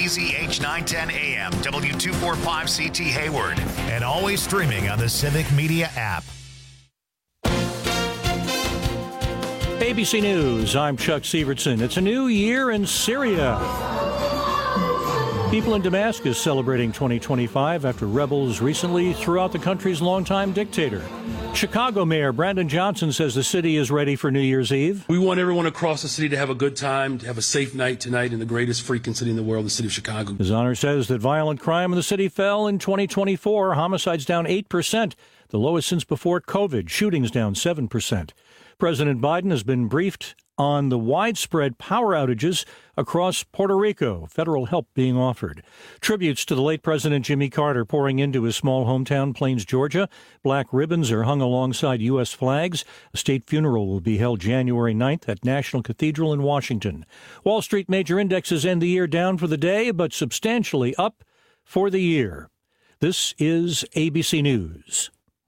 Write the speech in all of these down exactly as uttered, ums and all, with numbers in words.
B Z H nine ten A M, W two forty-five C T Hayward, and always streaming on the Civic Media app. A B C News, I'm Chuck Sievertson. It's a new year in Syria. People in Damascus celebrating twenty twenty-five after rebels recently threw out the country's longtime dictator. Chicago Mayor Brandon Johnson says the city is ready for New Year's Eve. We want everyone across the city to have a good time, to have a safe night tonight in the greatest freaking city in the world, the city of Chicago. His Honor says that violent crime in the city fell in twenty twenty-four. Homicides down eight percent, the lowest since before COVID. Shootings down seven percent. President Biden has been briefed on the widespread power outages across Puerto Rico, federal help being offered. Tributes to the late President Jimmy Carter pouring into his small hometown, Plains, Georgia. Black ribbons are hung alongside U S flags. A state funeral will be held January ninth at National Cathedral in Washington. Wall Street major indexes end the year down for the day, but substantially up for the year. This is A B C News.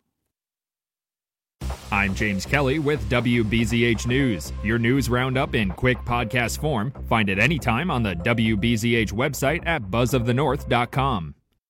I'm James Kelly with W B Z H News, your news roundup in quick podcast form. Find it anytime on the W B Z H website at buzz of the north dot com.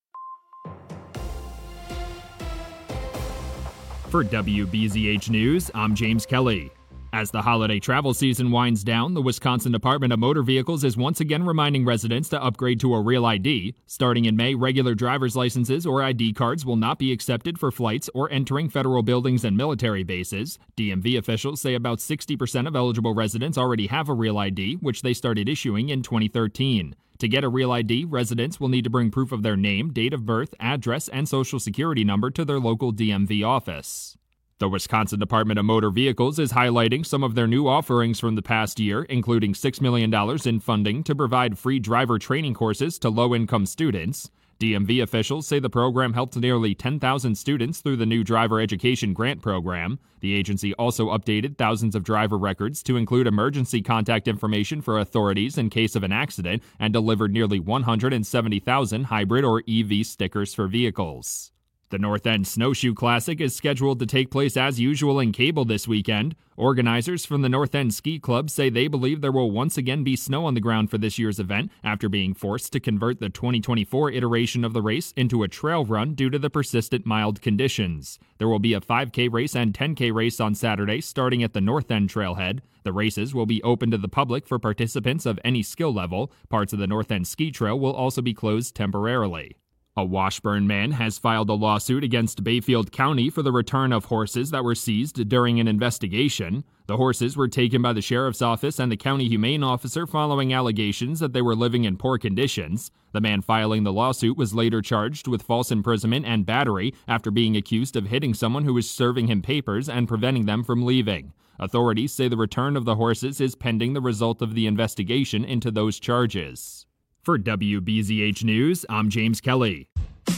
For W B Z H News, I'm James Kelly. As the holiday travel season winds down, the Wisconsin Department of Motor Vehicles is once again reminding residents to upgrade to a real I D. Starting in May, regular driver's licenses or I D cards will not be accepted for flights or entering federal buildings and military bases. D M V officials say about sixty percent of eligible residents already have a real I D, which they started issuing in twenty thirteen. To get a real I D, residents will need to bring proof of their name, date of birth, address, and social security number to their local D M V office. The Wisconsin Department of Motor Vehicles is highlighting some of their new offerings from the past year, including six million dollars in funding to provide free driver training courses to low-income students. D M V officials say the program helped nearly ten thousand students through the new Driver Education Grant Program. The agency also updated thousands of driver records to include emergency contact information for authorities in case of an accident and delivered nearly one hundred seventy thousand hybrid or E V stickers for vehicles. The North End Snowshoe Classic is scheduled to take place as usual in Cable this weekend. Organizers from the North End Ski Club say they believe there will once again be snow on the ground for this year's event after being forced to convert the twenty twenty-four iteration of the race into a trail run due to the persistent mild conditions. There will be a five K race and ten K race on Saturday starting at the North End Trailhead. The races will be open to the public for participants of any skill level. Parts of the North End Ski Trail will also be closed temporarily. A Washburn man has filed a lawsuit against Bayfield County for the return of horses that were seized during an investigation. The horses were taken by the sheriff's office and the county humane officer following allegations that they were living in poor conditions. The man filing the lawsuit was later charged with false imprisonment and battery after being accused of hitting someone who was serving him papers and preventing them from leaving. Authorities say the return of the horses is pending the result of the investigation into those charges. For W B Z H News, I'm James Kelly.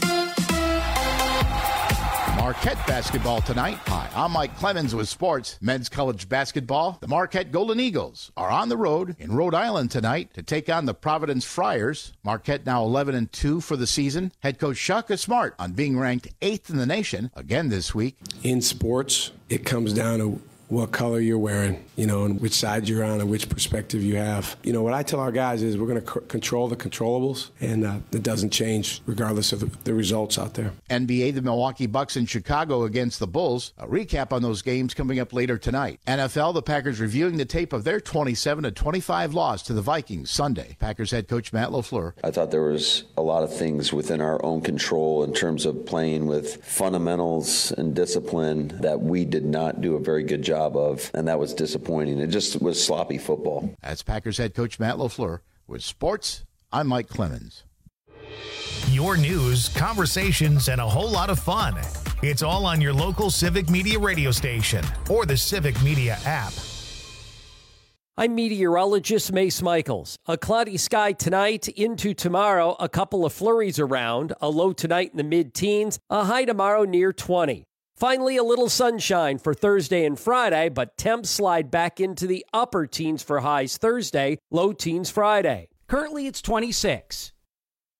Marquette basketball tonight. Hi, I'm Mike Clemens with sports. Men's college basketball. The Marquette Golden Eagles are on the road in Rhode Island tonight to take on the Providence Friars. Marquette now eleven and two for the season. Head coach Shaka Smart on being ranked eighth in the nation again this week. In sports, it comes down to what color you're wearing, you know, and which side you're on and which perspective you have. You know, what I tell our guys is we're going to c- control the controllables, and uh, it doesn't change regardless of the, the results out there. N B A, the Milwaukee Bucks in Chicago against the Bulls. A recap on those games coming up later tonight. N F L, the Packers reviewing the tape of their twenty-seven to twenty-five loss to the Vikings Sunday. Packers head coach Matt LaFleur. I thought there was a lot of things within our own control in terms of playing with fundamentals and discipline that we did not do a very good job of, and that was disappointing. It just was sloppy football. That's Packers head coach Matt LaFleur. With sports, I'm Mike Clemens. Your news, conversations, and a whole lot of fun. It's all on your local Civic Media radio station or the Civic Media app. I'm meteorologist Mace Michaels. A cloudy sky tonight into tomorrow, a couple of flurries around, a low tonight in the mid-teens, a high tomorrow near twenty. Finally, a little sunshine for Thursday and Friday, but temps slide back into the upper teens for highs Thursday, low teens Friday. Currently, it's twenty-six.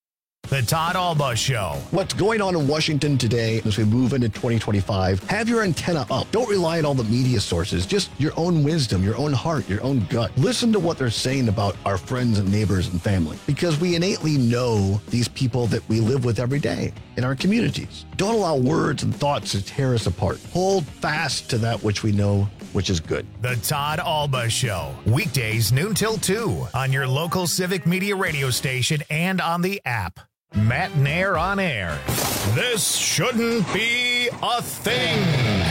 The Todd Alba Show. What's going on in Washington today as we move into twenty twenty-five? Have your antenna up. Don't rely on all the media sources. Just your own wisdom, your own heart, your own gut. Listen to what they're saying about our friends and neighbors and family, because we innately know these people that we live with every day in our communities. Don't allow words and thoughts to tear us apart. Hold fast to that which we know, which is good. The Todd Alba Show. Weekdays noon till two on your local Civic Media radio station and on the app. Matt Nair on air. This shouldn't be a thing.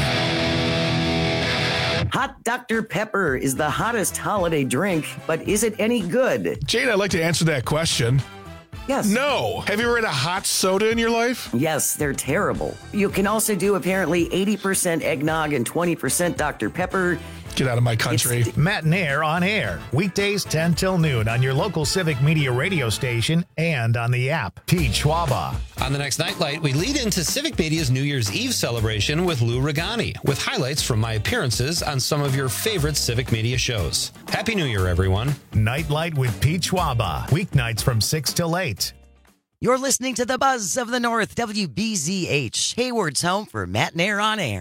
Hot Doctor Pepper is the hottest holiday drink, but is it any good? Jade, I'd like to answer that question. Yes. No. Have you ever had a hot soda in your life? Yes, they're terrible. You can also do apparently eighty percent eggnog and twenty percent Doctor Pepper. Get out of my country. It's Matt Nair on air. Weekdays ten till noon on your local Civic Media radio station and on the app. Pete Schwaba. On the next Nightlight, we lead into Civic Media's New Year's Eve celebration with Lou Regani, with highlights from my appearances on some of your favorite Civic Media shows. Happy New Year, everyone. Nightlight with Pete Schwaba. Weeknights from six till eight. You're listening to the Buzz of the North, W B Z H, Hayward's home for Matt Nair on air.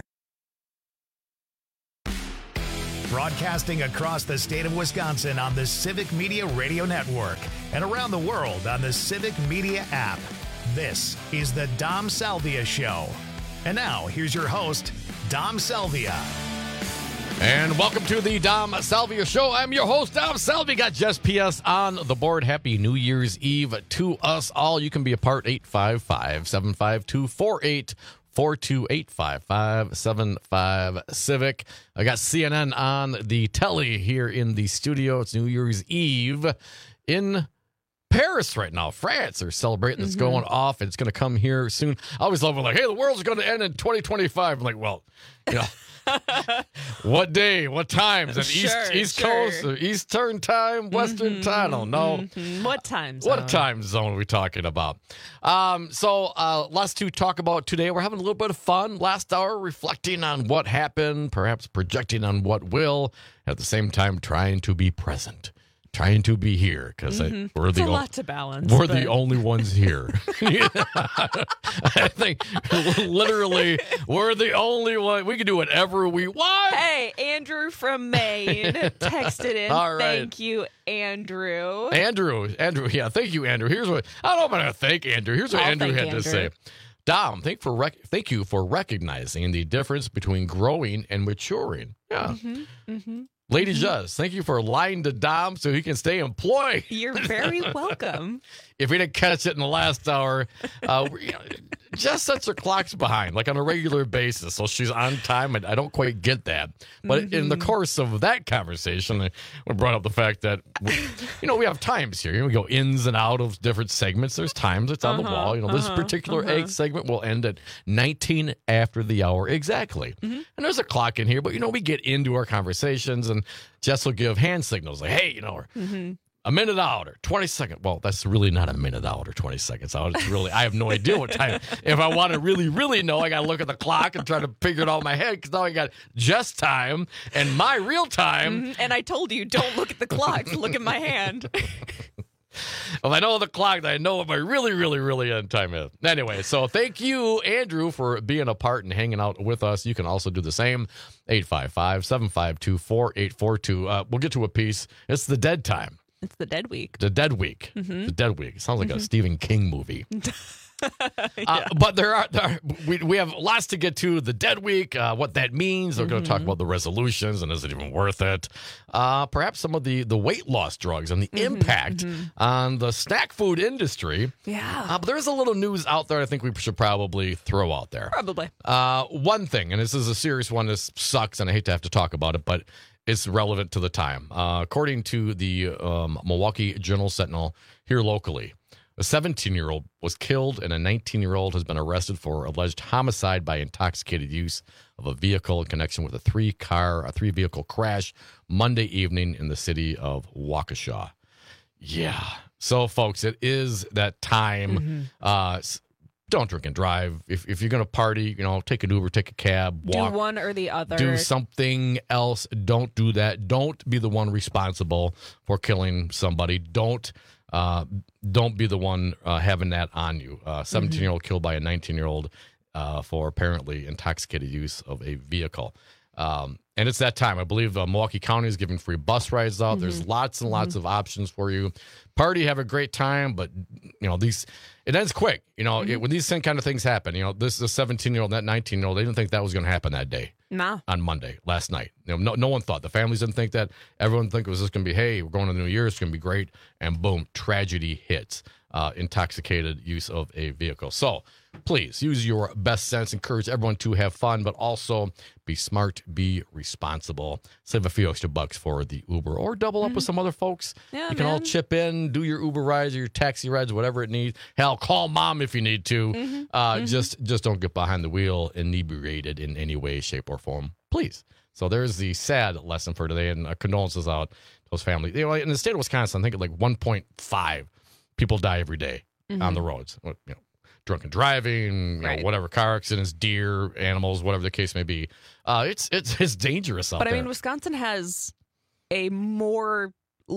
Broadcasting across the state of Wisconsin on the Civic Media Radio Network and around the world on the Civic Media app. This is the Dom Salvia Show. And now, here's your host, Dom Salvia. And welcome to the Dom Salvia Show. I'm your host, Dom Salvia. Got Jess P S on the board. Happy New Year's Eve to us all. You can be a part, eight five five, seven five two, four eight four two, eight five five, seven five Civic. I got C N N on the telly here in the studio. It's New Year's Eve in Paris right now. France are celebrating. It's mm-hmm. going off. It's going to come here soon. I always love it. Like, hey, the world's going to end in twenty twenty-five. I'm like, well, you know. What day? What times? And sure, East East sure. Coast, or Eastern time, Western mm-hmm, time. I don't know. Mm-hmm. What time zone? What time zone are we talking about? Um, so uh, lots to talk about today. We're having a little bit of fun. Last hour, reflecting on what happened, perhaps projecting on what will. At the same time, trying to be present. Trying to be here because mm-hmm. we're it's the a o- lot to balance. We're but... the only ones here. I think literally we're the only one. We can do whatever we want. Hey, Andrew from Maine texted in. All right. Thank you, Andrew. Andrew, Andrew, yeah, thank you, Andrew. Here's what I don't know if I'm gonna thank Andrew. Here's what I'll Andrew had Andrew. to say. Dom, thank for rec- thank you for recognizing the difference between growing and maturing. Yeah. Mm-hmm, mm-hmm. Lady mm-hmm. Jess, thank you for lying to Dom so he can stay employed. You're very welcome. If we didn't catch it in the last hour, uh, you know, Jess sets her clocks behind, like on a regular basis, so she's on time, and I don't quite get that. But mm-hmm. in the course of that conversation, we brought up the fact that, you know, we have times here. You know, we go ins and out of different segments. There's times it's on uh-huh, the wall. You know, uh-huh, this particular uh-huh. egg segment will end at nineteen after the hour exactly. Mm-hmm. And there's a clock in here, but, you know, we get into our conversations, and Jess will give hand signals like, hey, you know, mm-hmm. a minute out or twenty seconds. Well, that's really not a minute out or twenty seconds out. It's really, I have no idea what time. If I want to really, really know, I got to look at the clock and try to figure it out in my head because now I got Jess time and my real time. Mm-hmm. And I told you, don't look at the clock. Look at my hand. If I know the clock, then I know what my really, really, really end time is. Anyway, so thank you, Andrew, for being a part and hanging out with us. You can also do the same. eight five five, seven five two, four eight four two. Uh, we'll get to a piece. It's the dead time. It's the dead week. The dead week. Mm-hmm. The dead week. It sounds like mm-hmm. a Stephen King movie. yeah. uh, but there are, there are we, we have lots to get to. The dead week, uh, what that means. We're mm-hmm. going to talk about the resolutions and is it even worth it? Uh, perhaps some of the, the weight loss drugs and the mm-hmm. impact mm-hmm. on the snack food industry. Yeah. Uh, but there is a little news out there I think we should probably throw out there. Probably. Uh, one thing, and this is a serious one. This sucks, and I hate to have to talk about it, but it's relevant to the time. Uh, according to the um, Milwaukee Journal-Sentinel here locally, a seventeen-year-old was killed and a nineteen-year-old has been arrested for alleged homicide by intoxicated use of a vehicle in connection with a three-car, a three-vehicle crash Monday evening in the city of Waukesha. Yeah. So, folks, it is that time. Mm-hmm. Uh, don't drink and drive. If if you're going to party, you know, take an Uber, take a cab, walk. Do one or the other. Do something else. Don't do that. Don't be the one responsible for killing somebody. Don't uh, don't be the one uh, having that on you. A seventeen-year-old killed by a nineteen-year-old uh, for apparently intoxicated use of a vehicle. Um, and it's that time. I believe uh, Milwaukee County is giving free bus rides out. Mm-hmm. There's lots and lots mm-hmm. of options for you. Party, have a great time, but you know these. It ends quick. You know mm-hmm. it, when these kind of things happen. You know this is a seventeen-year-old, that nineteen-year-old. They didn't think that was going to happen that day. No. On Monday, last night. You know, no, no one thought. The families didn't think that. Everyone think it was just going to be, hey, we're going to the New Year. It's going to be great. And boom, tragedy hits. Uh, intoxicated use of a vehicle. So please use your best sense. Encourage everyone to have fun, but also be smart, be responsible. Save a few extra bucks for the Uber or double up mm-hmm. with some other folks. Yeah, you can man. all chip in, do your Uber rides or your taxi rides, whatever it needs. Hell, call mom if you need to. Mm-hmm. Uh, mm-hmm. Just just don't get behind the wheel inebriated in any way, shape, or form. Please. So there's the sad lesson for today, and uh, condolences out to those families. You know, in the state of Wisconsin, I think like one point five people die every day mm-hmm. on the roads. You know, drunken driving, you right. know, whatever, car accidents, deer, animals, whatever the case may be. Uh, it's it's it's dangerous out but, there. But I mean, Wisconsin has a more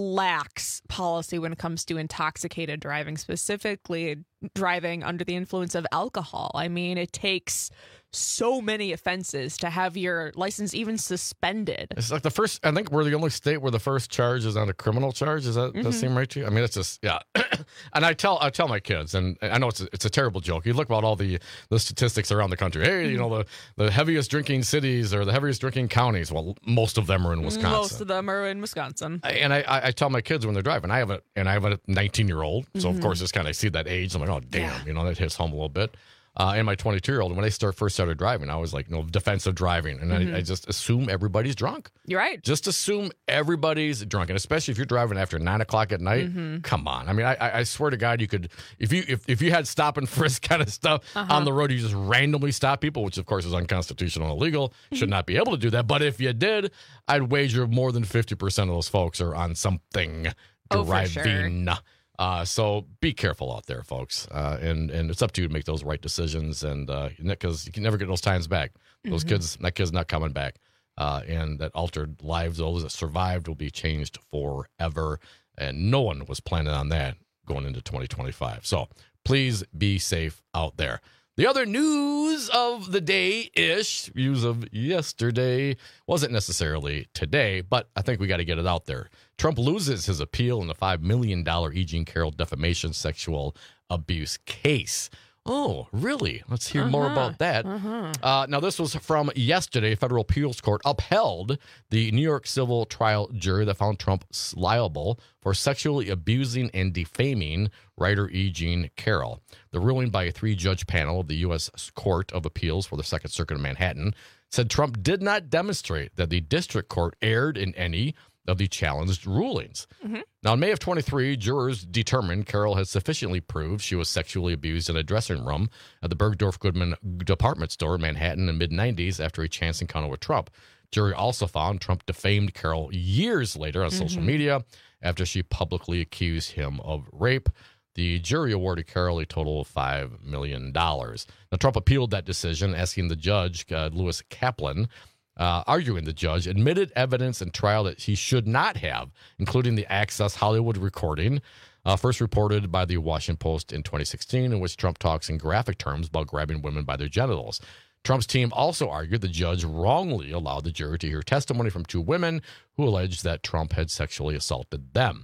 lax policy when it comes to intoxicated driving, specifically driving under the influence of alcohol. I mean, it takes so many offenses to have your license even suspended. It's like the first, I think we're the only state where the first charge is on a criminal charge. Does that, mm-hmm. that seem right to you? I mean, it's just, yeah. And I tell I tell my kids, and I know it's a, it's a terrible joke. You look about all the, the statistics around the country. Hey, you know, the, the heaviest drinking cities or the heaviest drinking counties. Well, most of them are in Wisconsin. Most of them are in Wisconsin. I, and I, I tell my kids when they're driving, I have a, and I have a nineteen-year-old. So, mm-hmm. of course, it's kind of, I see that age. I'm like, oh, damn, yeah. you know, that hits home a little bit. Uh, and my twenty-two-year-old, when they start first started driving, I was like, you know, defensive driving. And mm-hmm. I, I just assume everybody's drunk. You're right. Just assume everybody's drunk. And especially if you're driving after nine o'clock at night, mm-hmm. come on. I mean, I, I swear to God, you could, if you if, if you had stop and frisk kind of stuff uh-huh. on the road, you just randomly stop people, which of course is unconstitutional and illegal, mm-hmm. should not be able to do that. But if you did, I'd wager more than fifty percent of those folks are on something oh, driving. For sure. Uh, so be careful out there, folks. Uh, and, and it's up to you to make those right decisions. And because uh, you can never get those times back. Those mm-hmm. kids, that kid's not coming back. Uh, and that altered lives, those that survived, will be changed forever. And no one was planning on that going into twenty twenty-five. So please be safe out there. The other news of the day-ish, news of yesterday, wasn't necessarily today, but I think we got to get it out there. Trump loses his appeal in the five million dollars E. Jean Carroll defamation sexual abuse case. Oh, really? Let's hear uh-huh. more about that. Uh-huh. Uh, now, this was from yesterday. Federal appeals court upheld the New York civil trial jury that found Trump liable for sexually abusing and defaming writer E. Jean Carroll. The ruling by a three-judge panel of the U S Court of Appeals for the Second Circuit of Manhattan said Trump did not demonstrate that the district court erred in any of the challenged rulings. Mm-hmm. Now, in May of twenty-three, jurors determined Carroll had sufficiently proved she was sexually abused in a dressing room at the Bergdorf Goodman department store in Manhattan in the mid nineties after a chance encounter with Trump. Jury also found Trump defamed Carroll years later on mm-hmm. social media after she publicly accused him of rape. The jury awarded Carroll a total of five million dollars. Now, Trump appealed that decision, asking the judge, uh, Lewis Kaplan, Uh, arguing the judge admitted evidence in trial that he should not have, including the Access Hollywood recording, uh, first reported by the Washington Post in twenty sixteen, in which Trump talks in graphic terms about grabbing women by their genitals. Trump's team also argued the judge wrongly allowed the jury to hear testimony from two women who alleged that Trump had sexually assaulted them.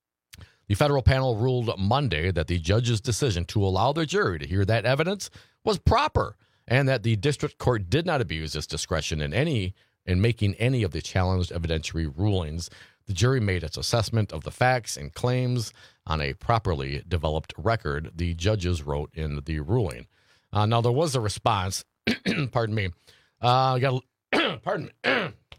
The federal panel ruled Monday that the judge's decision to allow the jury to hear that evidence was proper, and that the district court did not abuse its discretion in any in making any of the challenged evidentiary rulings. The jury made its assessment of the facts and claims on a properly developed record, the judges wrote in the ruling. Uh, now, there was a response. pardon me. Uh, I got. pardon me.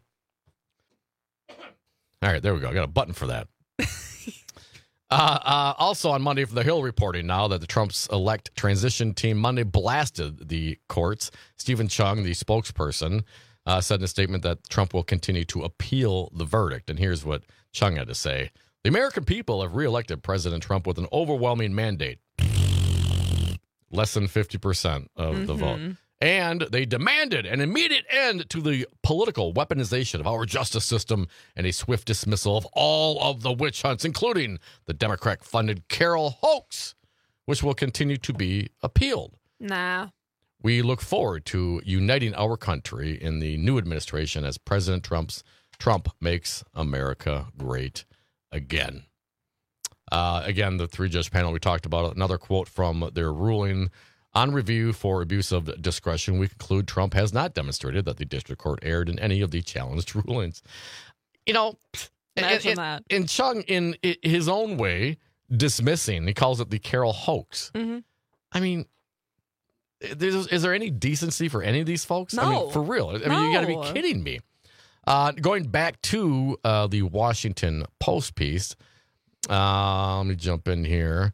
All right, there we go. I got a button for that. Uh, uh, also on Monday, from The Hill reporting now that the Trump's elect transition team Monday blasted the courts. Stephen Chung, the spokesperson, uh, said in a statement that Trump will continue to appeal the verdict. And here's what Chung had to say. The American people have reelected President Trump with an overwhelming mandate. Less than fifty percent of mm-hmm. the vote. And they demanded an immediate end to the political weaponization of our justice system and a swift dismissal of all of the witch hunts, including the Democrat-funded Carroll hoax, which will continue to be appealed. Nah. We look forward to uniting our country in the new administration as President Trump's Trump makes America great again. Uh, again, the three-judge panel, we talked about another quote from their ruling. On review for abuse of discretion, we conclude Trump has not demonstrated that the district court erred in any of the challenged rulings. You know, Imagine and, that. And Chung, in his own way, dismissing, he calls it the Carroll hoax. Mm-hmm. I mean, There's, is there any decency for any of these folks? No. I mean, for real. I mean, No. you got to be kidding me. Uh, going back to uh, the Washington Post piece, uh, let me jump in here.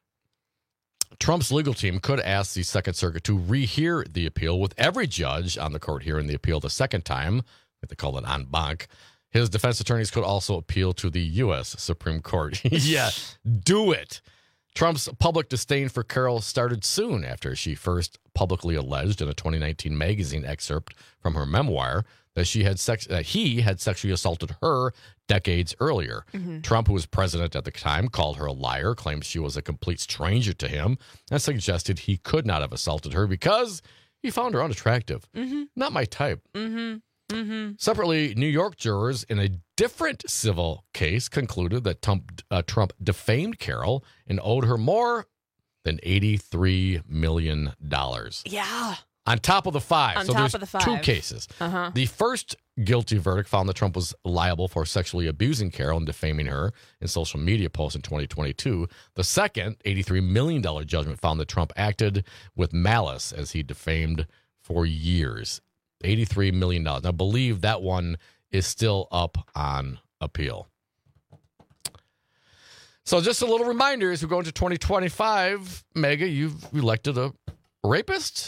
Trump's legal team could ask the Second Circuit to rehear the appeal with every judge on the court hearing the appeal the second time. They call it en banc. His defense attorneys could also appeal to the U S Supreme Court. Yeah, do it. Trump's public disdain for Carroll started soon after she first publicly alleged in a twenty nineteen magazine excerpt from her memoir that she had sex that he had sexually assaulted her decades earlier. Mm-hmm. Trump, who was president at the time, called her a liar, claimed she was a complete stranger to him, and suggested he could not have assaulted her because he found her unattractive. Mm-hmm. Not my type. Mm-hmm. Mm-hmm. Separately, New York jurors in a different civil case concluded that Trump, uh, Trump defamed Carroll and owed her more than eighty-three million dollars. Yeah. On top of the five. On so top there's of the five. two cases. Uh-huh. The first guilty verdict found that Trump was liable for sexually abusing Carroll and defaming her in social media posts in twenty twenty-two. The second, eighty-three million dollars judgment found that Trump acted with malice as he defamed for years. eighty-three million dollars. Now, I believe that one is still up on appeal. So just a little reminder as we go into twenty twenty-five, Mega, you've elected a rapist?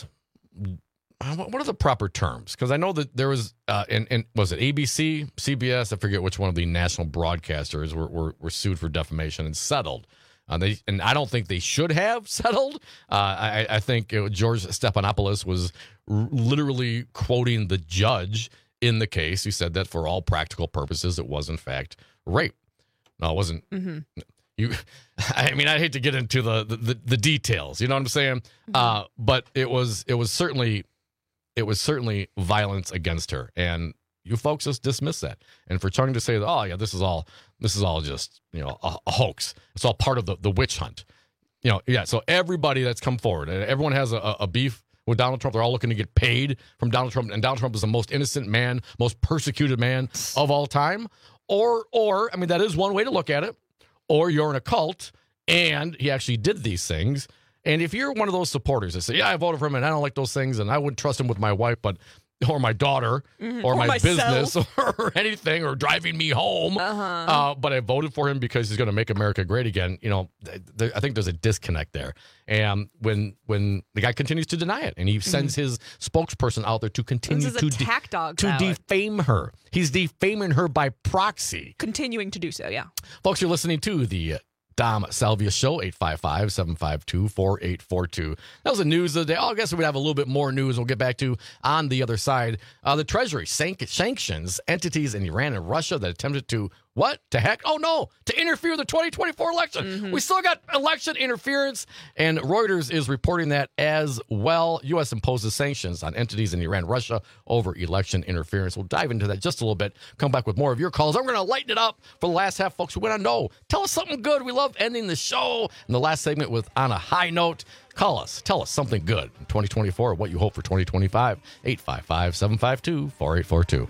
What are the proper terms? Because I know that there was, uh, and, and was it A B C, C B S? I forget which one of the national broadcasters were, were, were sued for defamation and settled. Uh, they, and I don't think they should have settled. Uh, I, I think it, George Stephanopoulos was r- literally quoting the judge in the case who said that for all practical purposes, it was in fact rape. No, it wasn't. Mm-hmm. You, I mean, I hate to get into the the, the details. You know what I'm saying? Mm-hmm. Uh, but it was it was certainly it was certainly violence against her, and you folks just dismiss that. And for Chung to say that, oh yeah, this is all this is all just you know a, a hoax. It's all part of the, the witch hunt. You know, yeah. So everybody that's come forward, and everyone has a, a beef with Donald Trump. They're all looking to get paid from Donald Trump, and Donald Trump is the most innocent man, most persecuted man of all time. Or or I mean, that is one way to look at it. Or you're in a cult, and he actually did these things. And if you're one of those supporters that say, yeah, I voted for him, and I don't like those things, and I wouldn't trust him with my wife, but or my daughter, mm-hmm. or, or my myself. business, or anything, or driving me home, Uh-huh. uh, but I voted for him because he's going to make America great again, you know, th- th- I think there's a disconnect there. And when when the guy continues to deny it, and he sends mm-hmm. his spokesperson out there to continue This is to, a de- tack dog to ballot. defame her. He's defaming her by proxy. Continuing to do so, yeah. Folks, you're listening to the Dom Salvia Show, eight five five, seven five two, four eight four two. That was the news of the day. Oh, I guess we'd have a little bit more news we'll get back to on the other side. Uh, the Treasury sank- sanctions entities in Iran and Russia that attempted to, what? To heck? Oh, no, to interfere in the twenty twenty-four election. Mm-hmm. We still got election interference, and Reuters is reporting that as well. U S imposes sanctions on entities in Iran and Russia over election interference. We'll dive into that just a little bit. Come back with more of your calls. I'm going to lighten it up for the last half, folks. We want to know. Tell us something good. We love ending the show in the last segment with on a high note. Call us. Tell us something good in twenty twenty-four, what you hope for twenty twenty-five. eight five five, seven five two, four eight four two.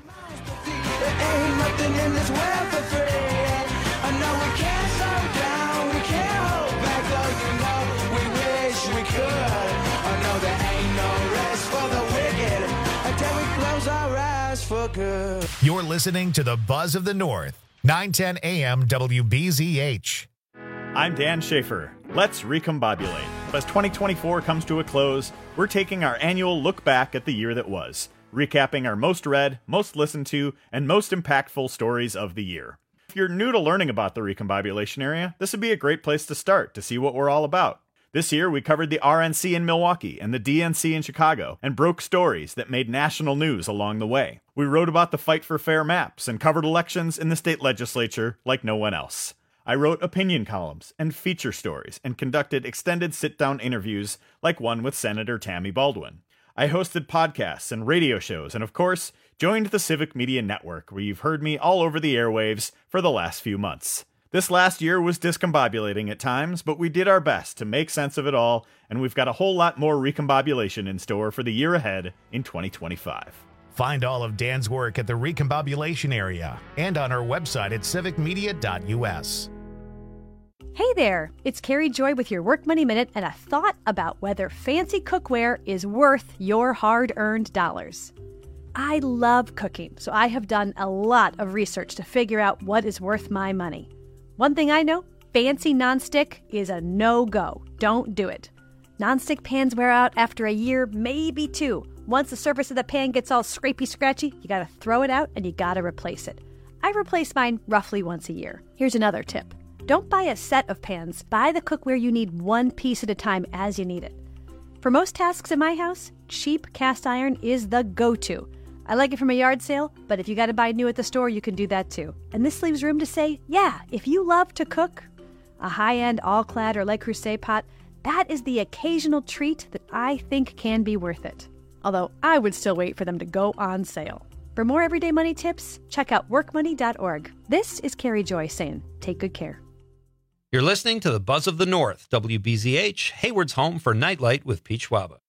You're listening to the Buzz of the North, nine ten A M W B Z H. I'm Dan Schaefer. Let's recombobulate. As twenty twenty-four comes to a close, we're taking our annual look back at the year that was, recapping our most read, most listened to, and most impactful stories of the year. If you're new to learning about the recombobulation area, this would be a great place to start to see what we're all about. This year, we covered the R N C in Milwaukee and the D N C in Chicago and broke stories that made national news along the way. We wrote about the fight for fair maps and covered elections in the state legislature like no one else. I wrote opinion columns and feature stories and conducted extended sit-down interviews like one with Senator Tammy Baldwin. I hosted podcasts and radio shows and, of course, joined the Civic Media Network, where you've heard me all over the airwaves for the last few months. This last year was discombobulating at times, but we did our best to make sense of it all, and we've got a whole lot more recombobulation in store for the year ahead in twenty twenty-five. Find all of Dan's work at the Recombobulation area and on our website at civic media dot u s. Hey there, it's Carrie Joy with your Work Money Minute and a thought about whether fancy cookware is worth your hard-earned dollars. I love cooking, so I have done a lot of research to figure out what is worth my money. One thing I know, fancy nonstick is a no-go. Don't do it. Nonstick pans wear out after a year, maybe two. Once the surface of the pan gets all scrapey scratchy, you gotta throw it out and you gotta replace it. I replace mine roughly once a year. Here's another tip. Don't buy a set of pans. Buy the cookware you need one piece at a time as you need it. For most tasks in my house, cheap cast iron is the go-to. I like it from a yard sale, but if you gotta buy new at the store, you can do that too. And this leaves room to say, yeah, if you love to cook, a high-end all-clad or Le Creuset pot, that is the occasional treat that I think can be worth it. Although I would still wait for them to go on sale. For more everyday money tips, check out work money dot org. This is Carrie Joy saying, take good care. You're listening to the Buzz of the North, W B Z H, Hayward's home for Nightlight with Pete Schwaba.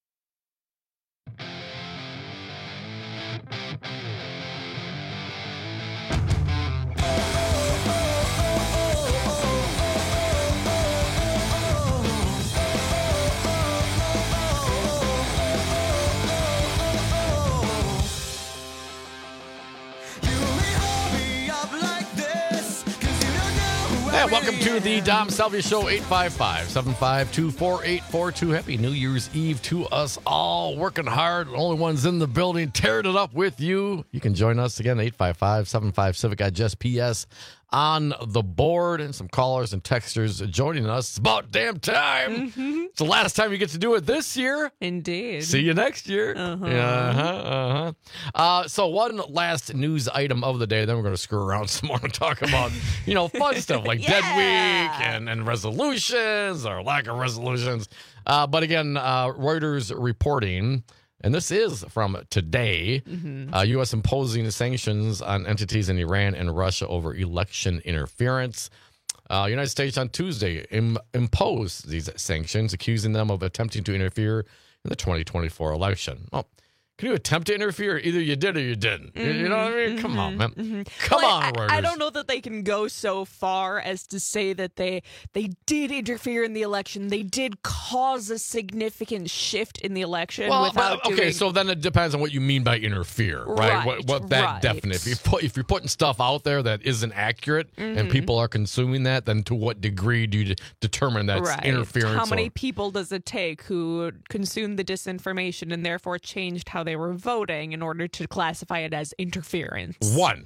And welcome to the Dom Salvia Show, eight five five, seven five two, four eight four two. Happy New Year's Eve to us all. Working hard, only ones in the building, tearing it up with you. You can join us again, eight five five, seven five Civic. I just P S on the board, and some callers and texters joining us. It's about damn time. Mm-hmm. It's the last time you get to do it this year. Indeed. See you next year. Uh-huh. Uh-huh, uh-huh. Uh, so one last news item of the day, then we're going to screw around some more and talk about, you know, fun stuff like yeah. Dead Week and, and resolutions or lack of resolutions. Uh, but again, uh, Reuters reporting, and this is from today, mm-hmm. uh, U S imposing sanctions on entities in Iran and Russia over election interference. Uh, United States on Tuesday im- imposed these sanctions, accusing them of attempting to interfere in the twenty twenty-four election. Oh, can you attempt to interfere? Either you did or you didn't. Mm-hmm, you know what I mean? Mm-hmm, Come on, man. Mm-hmm. Come well, on, Reuters. I, I don't know that they can go so far as to say that they they did interfere in the election. They did cause a significant shift in the election. Well, without but, okay, doing... so then it depends on what you mean by interfere, right? Right, what, what that right. definition. If you put if you're putting stuff out there that isn't accurate mm-hmm. and people are consuming that, then to what degree do you de- determine that's right. interference? How many or... people does it take who consumed the disinformation and therefore changed how they were voting in order to classify it as interference? One.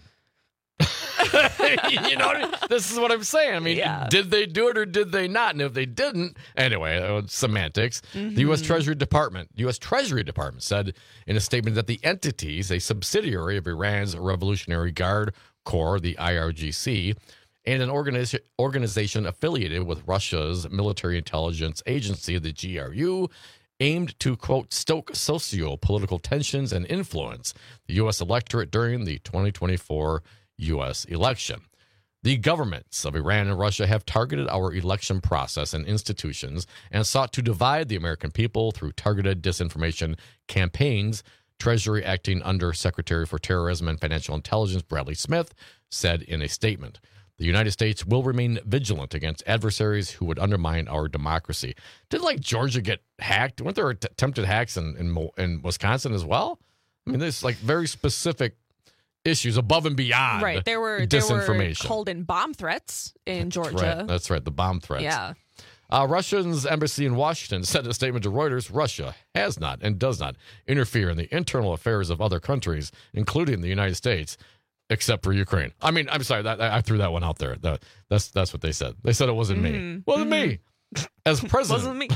You know what I mean? This is what I'm saying. I mean, yeah. did they do it or did they not? And if they didn't, anyway, it was semantics. Mm-hmm. The U S Treasury Department, U S Treasury Department said in a statement that the entities, a subsidiary of Iran's Revolutionary Guard Corps, the I R G C, and an organization organization affiliated with Russia's military intelligence agency, the G R U, aimed to, quote, stoke socio-political tensions and influence the U S electorate during the twenty twenty-four U S election. The governments of Iran and Russia have targeted our election process and institutions and sought to divide the American people through targeted disinformation campaigns, Treasury Acting Under Secretary for Terrorism and Financial Intelligence Bradley Smith said in a statement. The United States will remain vigilant against adversaries who would undermine our democracy. Did, like, Georgia get hacked? Weren't there attempted hacks in, in, in Wisconsin as well? I mean, there's, like, very specific issues above and beyond right. There were, disinformation. There were called in bomb threats in Georgia. That's right. That's right, the bomb threats. Yeah. Uh, Russia's embassy in Washington sent a statement to Reuters. Russia has not and does not interfere in the internal affairs of other countries, including the United States, except for Ukraine. I mean, I'm sorry, that, I threw that one out there. That, that's that's what they said. They said it wasn't mm-hmm. me. Wasn't mm-hmm. me. As president, Wasn't me.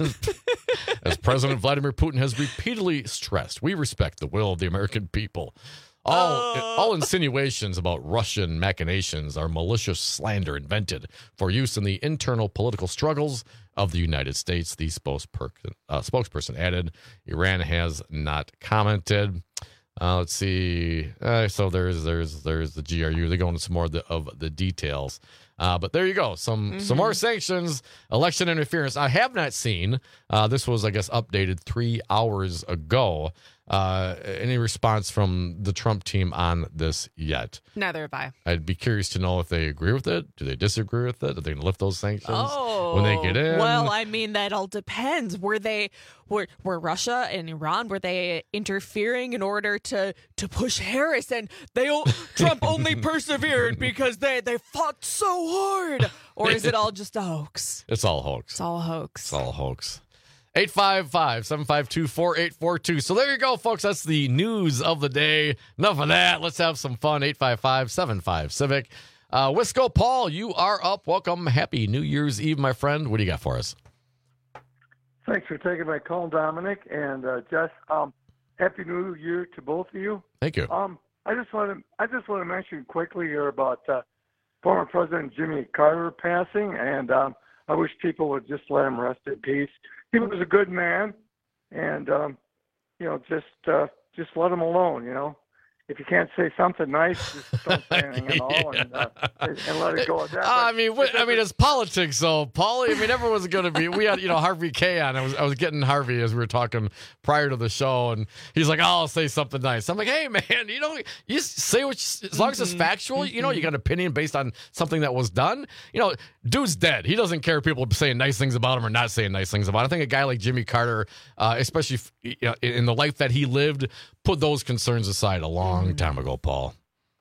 as President Vladimir Putin has repeatedly stressed, we respect the will of the American people. All, uh. all insinuations about Russian machinations are malicious slander invented for use in the internal political struggles of the United States, the spokesperson, uh, spokesperson added. Iran has not commented. Uh, let's see. Uh, so there's there's there's the G R U. They go into some more of the, of the details. Uh, but there you go. Some mm-hmm. some more sanctions, election interference. I have not seen. Uh, this was, I guess, updated three hours ago. Uh, any response from the Trump team on this yet? Neither have I. I'd be curious to know if they agree with it. Do they disagree with it? Are they going to lift those sanctions oh, when they get in? Well, I mean, that all depends. Were they were were Russia and Iran, were they interfering in order to to push Harris, and they Trump only persevered because they they fought so hard? Or is it all just a hoax? It's all a hoax. It's all a hoax. It's all a hoax. eight five five, seven five two, four eight four two. So there you go, folks. That's the news of the day. Enough of that. Let's have some fun. eight five five, seven five, Civic. Uh, Wisco Paul, you are up. Welcome. Happy New Year's Eve, my friend. What do you got for us? Thanks for taking my call, Dominic and uh, Jess. Um, Happy New Year to both of you. Thank you. Um, I just want to I just want to mention quickly here about uh, former President Jimmy Carter passing, and um, I wish people would just let him rest in peace. He was a good man, and um, you know, just uh, just let him alone. You know, if you can't say something nice, just don't say anything at all, and, uh, and let it go at that. I mean, what, I mean, it's politics, though, Paulie. I mean, everyone's going to be. We had, you know, Harvey K on. I was, I was getting Harvey as we were talking prior to the show, and he's like, "Oh, I'll say something nice." I'm like, "Hey, man, you know, you just say what, you, as long as it's factual. You know, you got an opinion based on something that was done. You know, dude's dead. He doesn't care if people saying nice things about him or not saying nice things about him. I think a guy like Jimmy Carter, uh, especially you know, in the life that he lived, put those concerns aside a long time ago, Paul.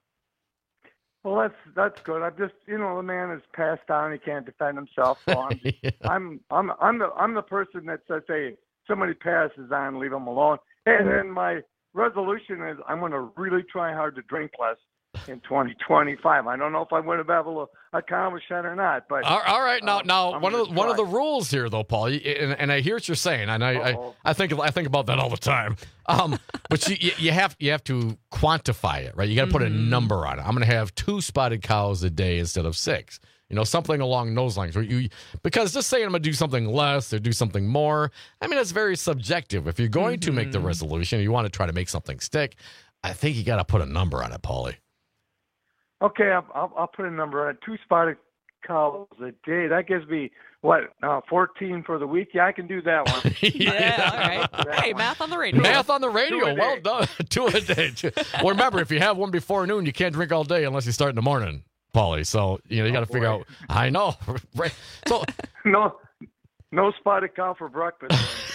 Well, that's that's good. I just, you know, the man has passed on. He can't defend himself. So I'm, yeah. I'm, I'm, I'm the, I'm the person that says, hey, somebody passes on, leave them alone. And then my resolution is, I'm going to really try hard to drink less in twenty twenty-five. I don't know if I'm going to be able to accomplish that or not. But all, all right, now, um, now I'm one of the, one try. of the rules here, though, Paul, and, and I hear what you're saying, and I, I, I think I think about that all the time. Um, but you, you have you have to quantify it, right? You got to put mm-hmm. a number on it. I'm going to have two spotted cows a day instead of six. You know, something along those lines. Where you, because just saying I'm going to do something less or do something more, I mean, it's very subjective. If you're going mm-hmm. to make the resolution, you want to try to make something stick, I think you got to put a number on it, Paulie. Okay, I'll, I'll, I'll put a number on it. Two spotted cows a day. That gives me, what, uh, fourteen for the week? Yeah, I can do that one. yeah, all right. Hey, math on the radio. Math on the radio. Well done. Two a day. Well, remember, if you have one before noon, you can't drink all day unless you start in the morning, Paulie. So, you know, you got to oh, figure out. I know. Right. So, no. No spotted cow for breakfast.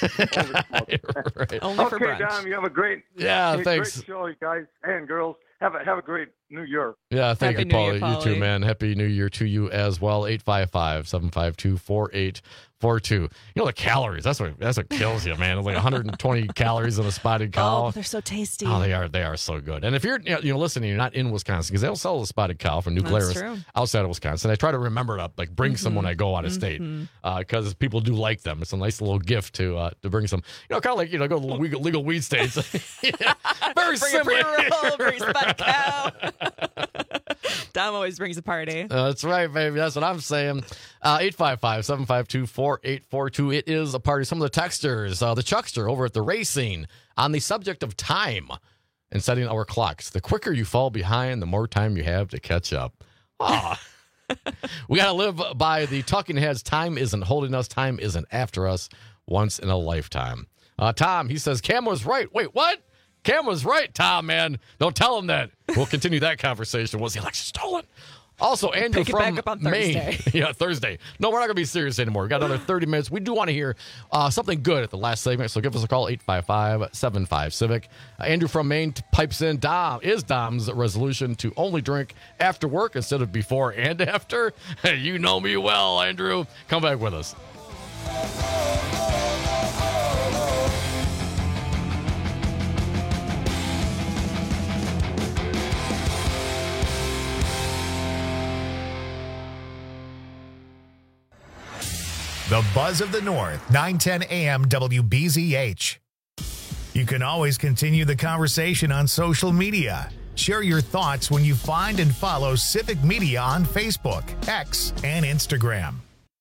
right. Only for okay, brunch. Dom, you have a great, yeah, great, thanks. great show, you guys and girls. Have a have a great New Year. Yeah, thank Happy you, New Year, Paulie. You too, Paulie. man. Happy New Year to you as well. eight five five, seven five two, four eight four two. You know the calories. That's what that's what kills you, man. Like one hundred twenty calories in a spotted cow. Oh, they're so tasty. Oh, they are. They are so good. And if you're you know listening, you're not in Wisconsin because they don't sell the spotted cow from New Glarus outside of Wisconsin. I try to remember to like bring mm-hmm. some when I go out of state because uh, people do like them. It's a nice little gift to uh, to bring some. You know, kind of like you know go to legal, legal weed states. yeah, very bring similar. A pre-roll, bring spotted cow. Dom always brings a party. Uh, that's right, baby. That's what I'm saying. Uh, eight five five, seven five two, four eight four two. It is a party. Some of the texters, uh, the Chuckster over at the Racing on the subject of time and setting our clocks. The quicker you fall behind, the more time you have to catch up. Ah. We got to live by the talking heads. Time isn't holding us. Time isn't after us. Once in a lifetime. Uh, Tom, he says, Cam was right. Wait, what? Cam was right, Tom, man. Don't tell him that. We'll continue that conversation. Was the election stolen? Also, Andrew Pick it from back up on Maine. Thursday. yeah, Thursday. No, we're not going to be serious anymore. We got another thirty minutes. We do want to hear uh, something good at the last segment, so give us a call, eight five five, seven five, Civic. Uh, Andrew from Maine pipes in, Dom, is Dom's resolution to only drink after work instead of before and after? Hey, you know me well, Andrew. Come back with us. The Buzz of the North, nine ten A M W B Z H. You can always continue the conversation on social media. Share your thoughts when you find and follow Civic Media on Facebook, X, and Instagram.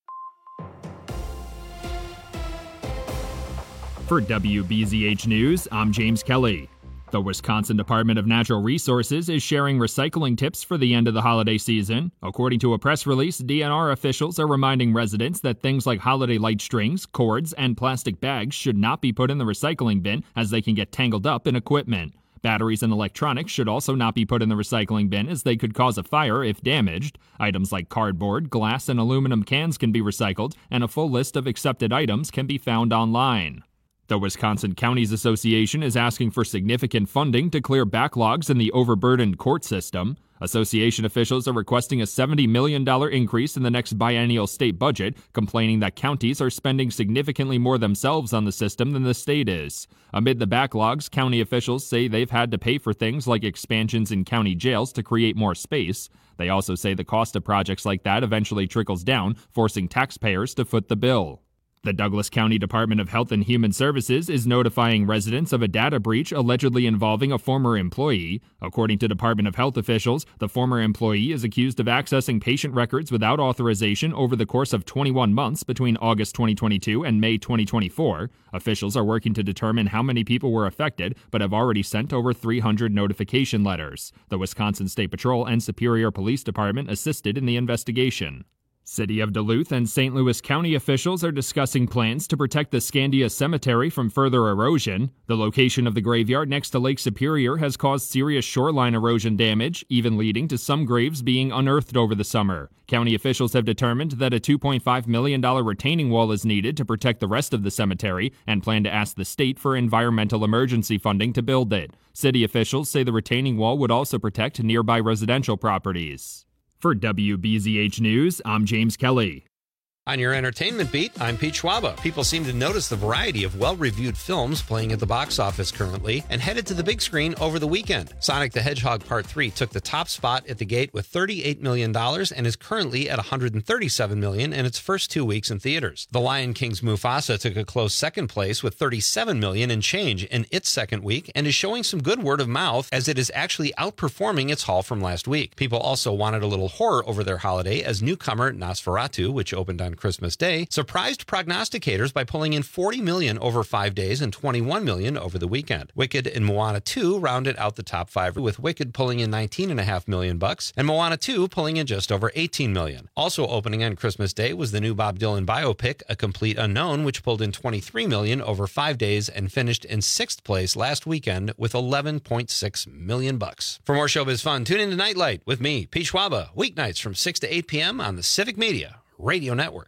For W B Z H News, I'm James Kelly. The Wisconsin Department of Natural Resources is sharing recycling tips for the end of the holiday season. According to a press release, D N R officials are reminding residents that things like holiday light strings, cords, and plastic bags should not be put in the recycling bin as they can get tangled up in equipment. Batteries and electronics should also not be put in the recycling bin as they could cause a fire if damaged. Items like cardboard, glass, and aluminum cans can be recycled, and a full list of accepted items can be found online. The Wisconsin Counties Association is asking for significant funding to clear backlogs in the overburdened court system. Association officials are requesting a seventy million dollars increase in the next biennial state budget, complaining that counties are spending significantly more themselves on the system than the state is. Amid the backlogs, county officials say they've had to pay for things like expansions in county jails to create more space. They also say the cost of projects like that eventually trickles down, forcing taxpayers to foot the bill. The Douglas County Department of Health and Human Services is notifying residents of a data breach allegedly involving a former employee. According to Department of Health officials, the former employee is accused of accessing patient records without authorization over the course of twenty-one months between August twenty twenty-two and May twenty twenty-four. Officials are working to determine how many people were affected, but have already sent over three hundred notification letters. The Wisconsin State Patrol and Superior Police Department assisted in the investigation. City of Duluth and Saint Louis County officials are discussing plans to protect the Scandia Cemetery from further erosion. The location of the graveyard next to Lake Superior has caused serious shoreline erosion damage, even leading to some graves being unearthed over the summer. County officials have determined that a two point five million dollars retaining wall is needed to protect the rest of the cemetery and plan to ask the state for environmental emergency funding to build it. City officials say the retaining wall would also protect nearby residential properties. For W B Z H News, I'm James Kelly. On your entertainment beat, I'm Pete Schwaba. People seem to notice the variety of well-reviewed films playing at the box office currently and headed to the big screen over the weekend. Sonic the Hedgehog Part three took the top spot at the gate with thirty-eight million dollars and is currently at one hundred thirty-seven million dollars in its first two weeks in theaters. The Lion King's Mufasa took a close second place with thirty-seven million dollars and change in its second week and is showing some good word of mouth as it is actually outperforming its haul from last week. People also wanted a little horror over their holiday as newcomer Nosferatu, which opened on Christmas Day, surprised prognosticators by pulling in forty million dollars over five days and twenty-one million dollars over the weekend. Wicked and Moana two rounded out the top five, with Wicked pulling in nineteen point five million dollars bucks and Moana two pulling in just over eighteen million dollars. Also opening on Christmas Day was the new Bob Dylan biopic, A Complete Unknown, which pulled in twenty-three million dollars over five days and finished in sixth place last weekend with eleven point six million dollars bucks. For more showbiz fun, tune in to Nightlight with me, Pete Schwaba, weeknights from six to eight p.m. on the Civic Media Radio Network.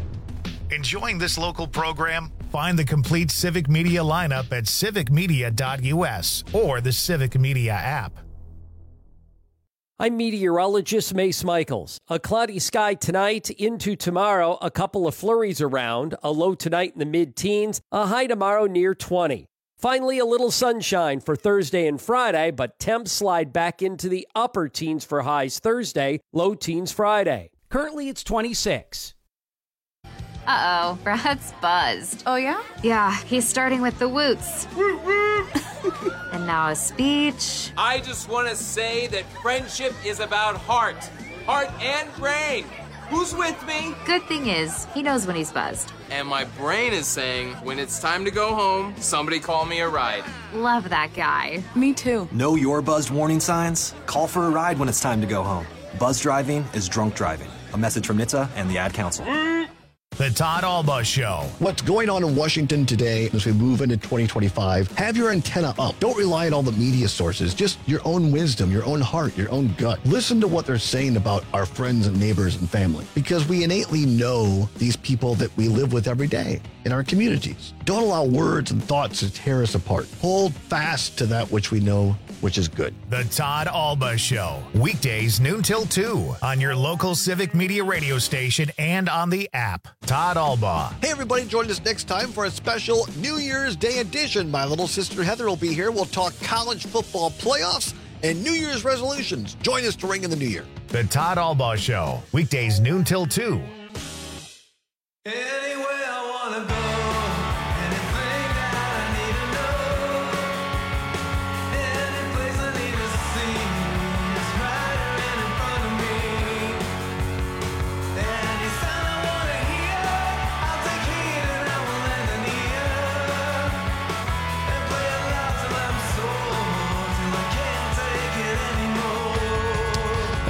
Enjoying this local program? Find the complete Civic Media lineup at civic media dot u s or the Civic Media app. I'm meteorologist Mace Michaels. A cloudy sky tonight into tomorrow, a couple of flurries around, a low tonight in the mid-teens, a high tomorrow near twenty. Finally, a little sunshine for Thursday and Friday, but temps slide back into the upper teens for highs Thursday, low teens Friday. Currently, it's twenty-six. Uh-oh, Brad's buzzed. Oh, yeah? Yeah, he's starting with the woots. And now a speech. I just want to say that friendship is about heart. Heart and brain. Who's with me? Good thing is, he knows when he's buzzed. And my brain is saying, when it's time to go home, somebody call me a ride. Love that guy. Me too. Know your buzzed warning signs? Call for a ride when it's time to go home. Buzz driving is drunk driving. A message from N H T S A and the Ad Council. The Todd Alba Show. What's going on in Washington today as we move into twenty twenty-five? Have your antenna up. Don't rely on all the media sources. Just your own wisdom, your own heart, your own gut. Listen to what they're saying about our friends and neighbors and family, because we innately know these people that we live with every day in our communities. Don't allow words and thoughts to tear us apart. Hold fast to that which we know, which is good. The Todd Alba Show. Weekdays noon till two on your local Civic Media radio station and on the app. Todd Alba. Hey, everybody, join us next time for a special New Year's Day edition. My little sister Heather will be here. We'll talk college football playoffs and New Year's resolutions. Join us to ring in the new year. The Todd Alba Show. Weekdays noon till two. Anyway.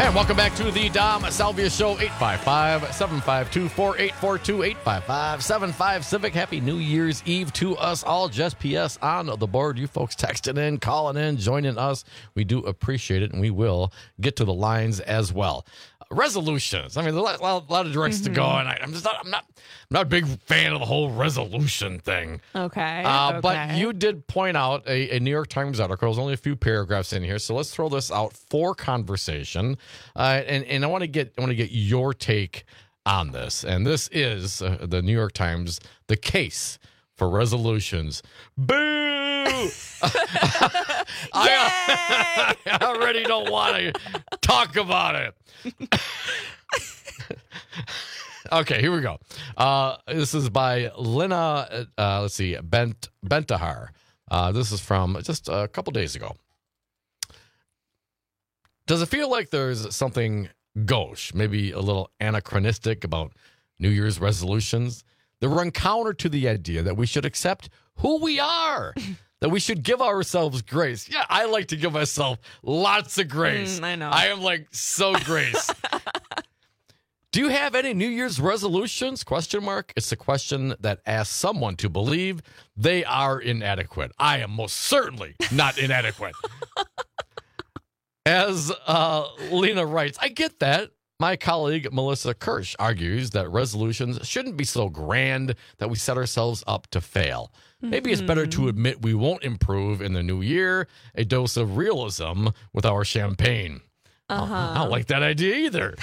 And welcome back to the Dom Salvia Show, eight five five, seven five two, four eight four two, eight five five, seven five Civic. Happy New Year's Eve to us all. Just P S on the board. You folks texting in, calling in, joining us. We do appreciate it, and we will get to the lines as well. Resolutions. I mean, a lot, a lot of directions mm-hmm. to go, and I, I'm just not. I'm not. I'm not a big fan of the whole resolution thing. Okay. Uh, okay. But you did point out a, a New York Times article. There's only a few paragraphs in here, so let's throw this out for conversation. Uh, and and I want to get I want to get your take on this. And this is uh, the New York Times, the case for resolutions. Boo! I, I already don't want to talk about it. Okay, here we go. Uh, this is by Lina, uh, let's see, Bent Bentahar. Uh, this is from just a couple days ago. Does it feel like there's something gauche, maybe a little anachronistic about New Year's resolutions that run counter to the idea that we should accept who we are? That we should give ourselves grace. Yeah, I like to give myself lots of grace. Mm, I know. I am like so grace. Do you have any New Year's resolutions? Question mark. It's a question that asks someone to believe they are inadequate. I am most certainly not inadequate. As uh, Lena writes, I get that. My colleague Melissa Kirsch argues that resolutions shouldn't be so grand that we set ourselves up to fail. Maybe mm-hmm. it's better to admit we won't improve in the new year, a dose of realism with our champagne. Uh-huh. I don't like that idea either.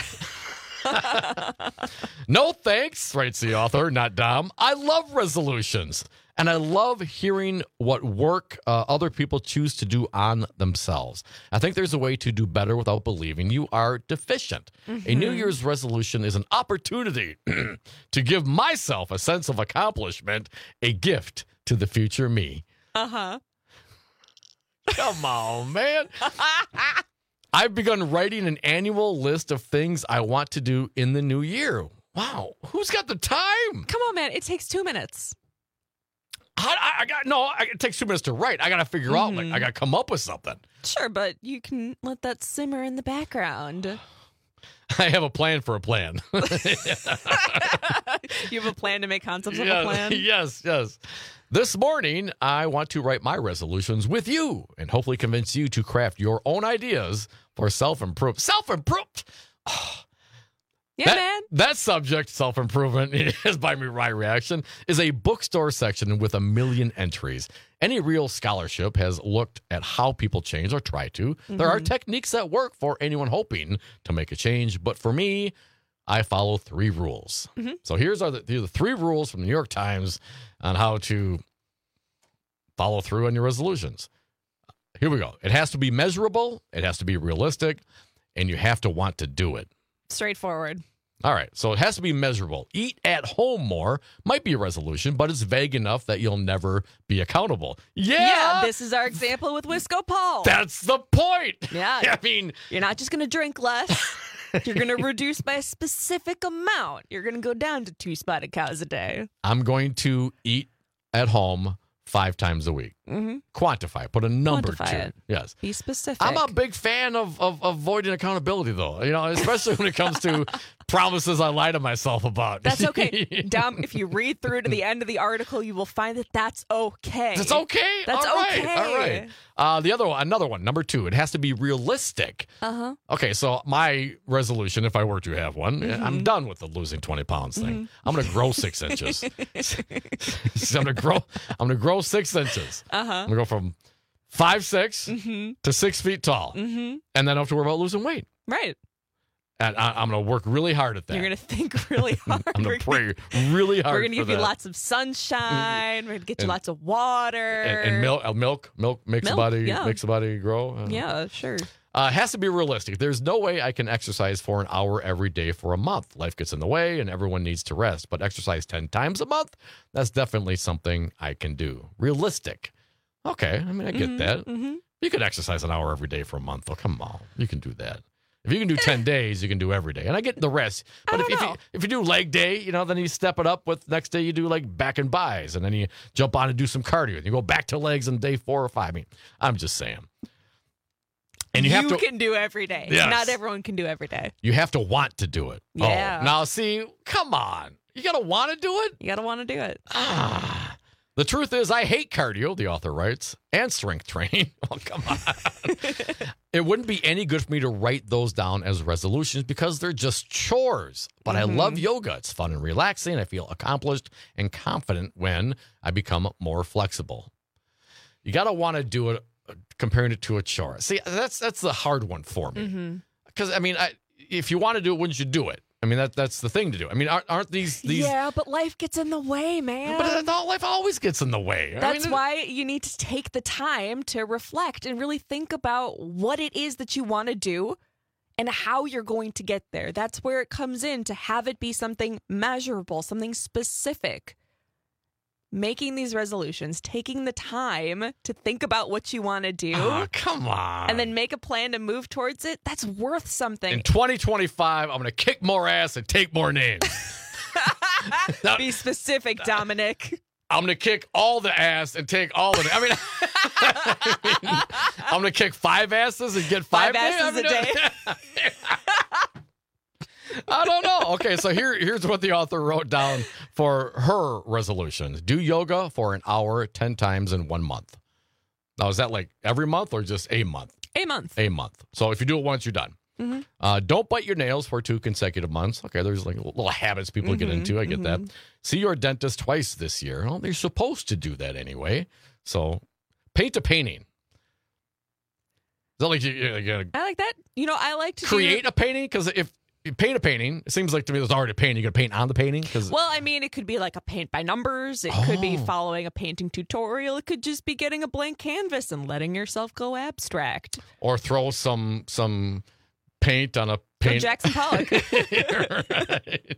No thanks, writes the author, not Dom. I love resolutions, and I love hearing what work uh, other people choose to do on themselves. I think there's a way to do better without believing you are deficient. Mm-hmm. A New Year's resolution is an opportunity to give myself a sense of accomplishment, a gift to the future me. Uh-huh. Come on, man. I've begun writing an annual list of things I want to do in the new year. Wow. Who's got the time? Come on, man. It takes two minutes. I, I, I got no. I, it takes two minutes to write. I got to figure mm-hmm. out. Like, I got to come up with something. Sure, but you can let that simmer in the background. I have a plan for a plan. You have a plan to make concepts yes, of a plan? Yes, yes. This morning, I want to write my resolutions with you and hopefully convince you to craft your own ideas for self-improvement. Self-improvement. Oh, yeah, that, man. That subject, self-improvement, is by me, my reaction, is a bookstore section with a million entries. Any real scholarship has looked at how people change or try to. Mm-hmm. There are techniques that work for anyone hoping to make a change. But for me, I follow three rules. Mm-hmm. So here's are the, here are the three rules from the New York Times on how to follow through on your resolutions. Here we go. It has to be measurable. It has to be realistic. And you have to want to do it. Straightforward. All right, so it has to be measurable. Eat at home more might be a resolution, but it's vague enough that you'll never be accountable. Yeah, yeah this is our example with Wisco Paul. That's the point. Yeah. I mean, you're not just going to drink less. You're going to reduce by a specific amount. You're going to go down to two spotted cows a day. I'm going to eat at home five times a week. Mm-hmm. Quantify. Put a number Quantify to it. it. Yes. Be specific. I'm a big fan of, of, of avoiding accountability, though. You know, especially when it comes to promises I lie to myself about. That's okay. Dom, if you read through to the end of the article, you will find that that's okay. That's okay? That's all right. okay. All right. Uh, the other one, another one, number two, it has to be realistic. Uh-huh. Okay, so my resolution, if I were to have one, Mm-hmm. I'm done with the losing twenty pounds thing. Mhm. I'm going to grow six inches. I'm going to grow. I'm going to grow six inches. Uh-huh. I'm going to go from five six Mm-hmm. to six feet tall, Mm-hmm. and then I don't have to worry about losing weight. Right. And I, I'm going to work really hard at that. You're going to think really hard. I'm going to pray really hard. We're going to for give you that. lots of sunshine. We're going to get you And- lots of water. and, and milk, uh, milk, milk makes Milk, the body yeah. makes the body grow. Uh, Yeah, sure. Uh, it has to be realistic. There's no way I can exercise for an hour every day for a month. Life gets in the way and everyone needs to rest. But exercise ten times a month, that's definitely something I can do. Realistic. Okay, I mean, I get Mhm, that. mhm. You could exercise an hour every day for a month. Oh, come on. You can do that. If you can do ten days, you can do every day. And I get the rest. But if, if, you, if you do leg day, you know, then you step it up with next day you do like back and buys. And then you jump on and do some cardio. And you go back to legs on day four or five. I mean, I'm just saying. And you, you have to, can do every day. Yes. Not everyone can do every day. You have to want to do it. Yeah. Oh, now, see, come on. You got to want to do it? You got to want to do it. Ah. The truth is, I hate cardio, the author writes, and strength training. Oh, come on. It wouldn't be any good for me to write those down as resolutions because they're just chores. But mm-hmm. I love yoga. It's fun and relaxing. I feel accomplished and confident when I become more flexible. You got to want to do it, comparing it to a chore. See, that's that's the hard one for me. Because, mm-hmm. I mean, I, if you want to do it, wouldn't you do it? I mean, that that's the thing to do. I mean, aren't, aren't these, these... Yeah, but life gets in the way, man. But life always gets in the way. That's I mean, why you need to take the time to reflect and really think about what it is that you want to do and how you're going to get there. That's where it comes in, to have it be something measurable, something specific. Making these resolutions, taking the time to think about what you want to do. Oh, come on. And then make a plan to move towards it. That's worth something. In twenty twenty-five, I'm going to kick more ass and take more names. Now, be specific, Dominic. I'm going to kick all the ass and take all of it. I mean, I mean I'm going to kick five asses and get five, five asses I mean, a day. I don't know. Okay, so here, here's what the author wrote down for her resolutions. Do yoga for an hour ten times in one month. Now, is that like every month or just a month? A month. A month. So if you do it once, you're done. Mm-hmm. Uh, don't bite your nails for two consecutive months. Okay, there's like little habits people mm-hmm, get into. I get mm-hmm. that. See your dentist twice this year. Well, they're supposed to do that anyway. So paint a painting. Is that like you, you, you I like that. You know, I like to create do... a painting because if you paint a painting, it seems like to me there's already a painting. You're going to paint on the painting? Cause... Well, I mean, it could be like a paint by numbers. It oh. could be following a painting tutorial. It could just be getting a blank canvas and letting yourself go abstract. Or throw some some paint on a paint. Or Jackson Pollock. Right.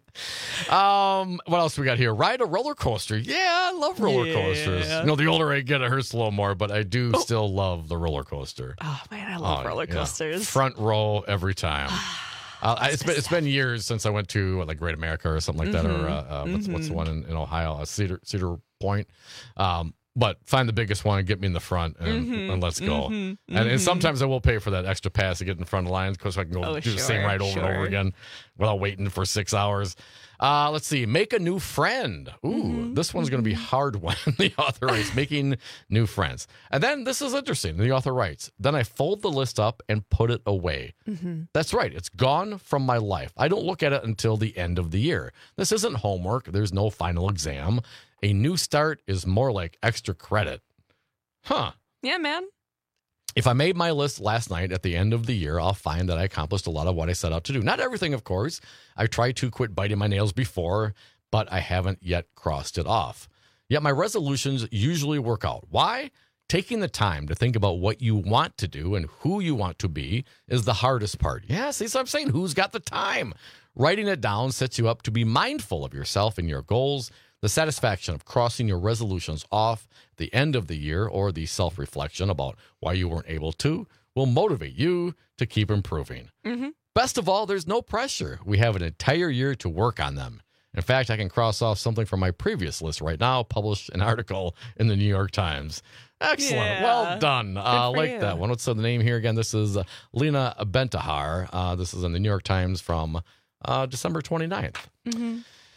Um, what else we got here? Ride a roller coaster. Yeah, I love roller yeah. coasters. You know, the older I get, it hurts a little more, but I do oh. still love the roller coaster. Oh, man, I love oh, roller coasters. Yeah. Front row every time. Uh, it's been it's been years since I went to what, like Great America or something like mm-hmm. that, or uh, uh, what's, mm-hmm. what's the one in, in Ohio, uh, Cedar Cedar Point. Um, but find the biggest one and get me in the front, and, mm-hmm. and let's go. Mm-hmm. And, mm-hmm. and sometimes I will pay for that extra pass to get in front of the lines because I can go oh, do sure, the same ride over sure. and over again without waiting for six hours. Uh, let's see. Make a new friend. Ooh, mm-hmm. this one's going to be a hard one. The author writes, making new friends. And then this is interesting. The author writes, then I fold the list up and put it away. Mm-hmm. That's right. It's gone from my life. I don't look at it until the end of the year. This isn't homework. There's no final exam. A new start is more like extra credit. Huh. Yeah, man. If I made my list last night at the end of the year, I'll find that I accomplished a lot of what I set out to do. Not everything, of course. I've tried to quit biting my nails before, but I haven't yet crossed it off. Yet my resolutions usually work out. Why? Taking the time to think about what you want to do and who you want to be is the hardest part. Yeah, see, so I'm saying, who's got the time? Writing it down sets you up to be mindful of yourself and your goals. The satisfaction of crossing your resolutions off at the end of the year, or the self-reflection about why you weren't able to, will motivate you to keep improving. Mm-hmm. Best of all, there's no pressure. We have an entire year to work on them. In fact, I can cross off something from my previous list right now, published an article in the New York Times. Excellent. Yeah. Well done. I uh, like you. that one. What's the name here again? This is uh, Lena Bentahar. Uh, this is in the New York Times from uh, December twenty-ninth. Mm-hmm.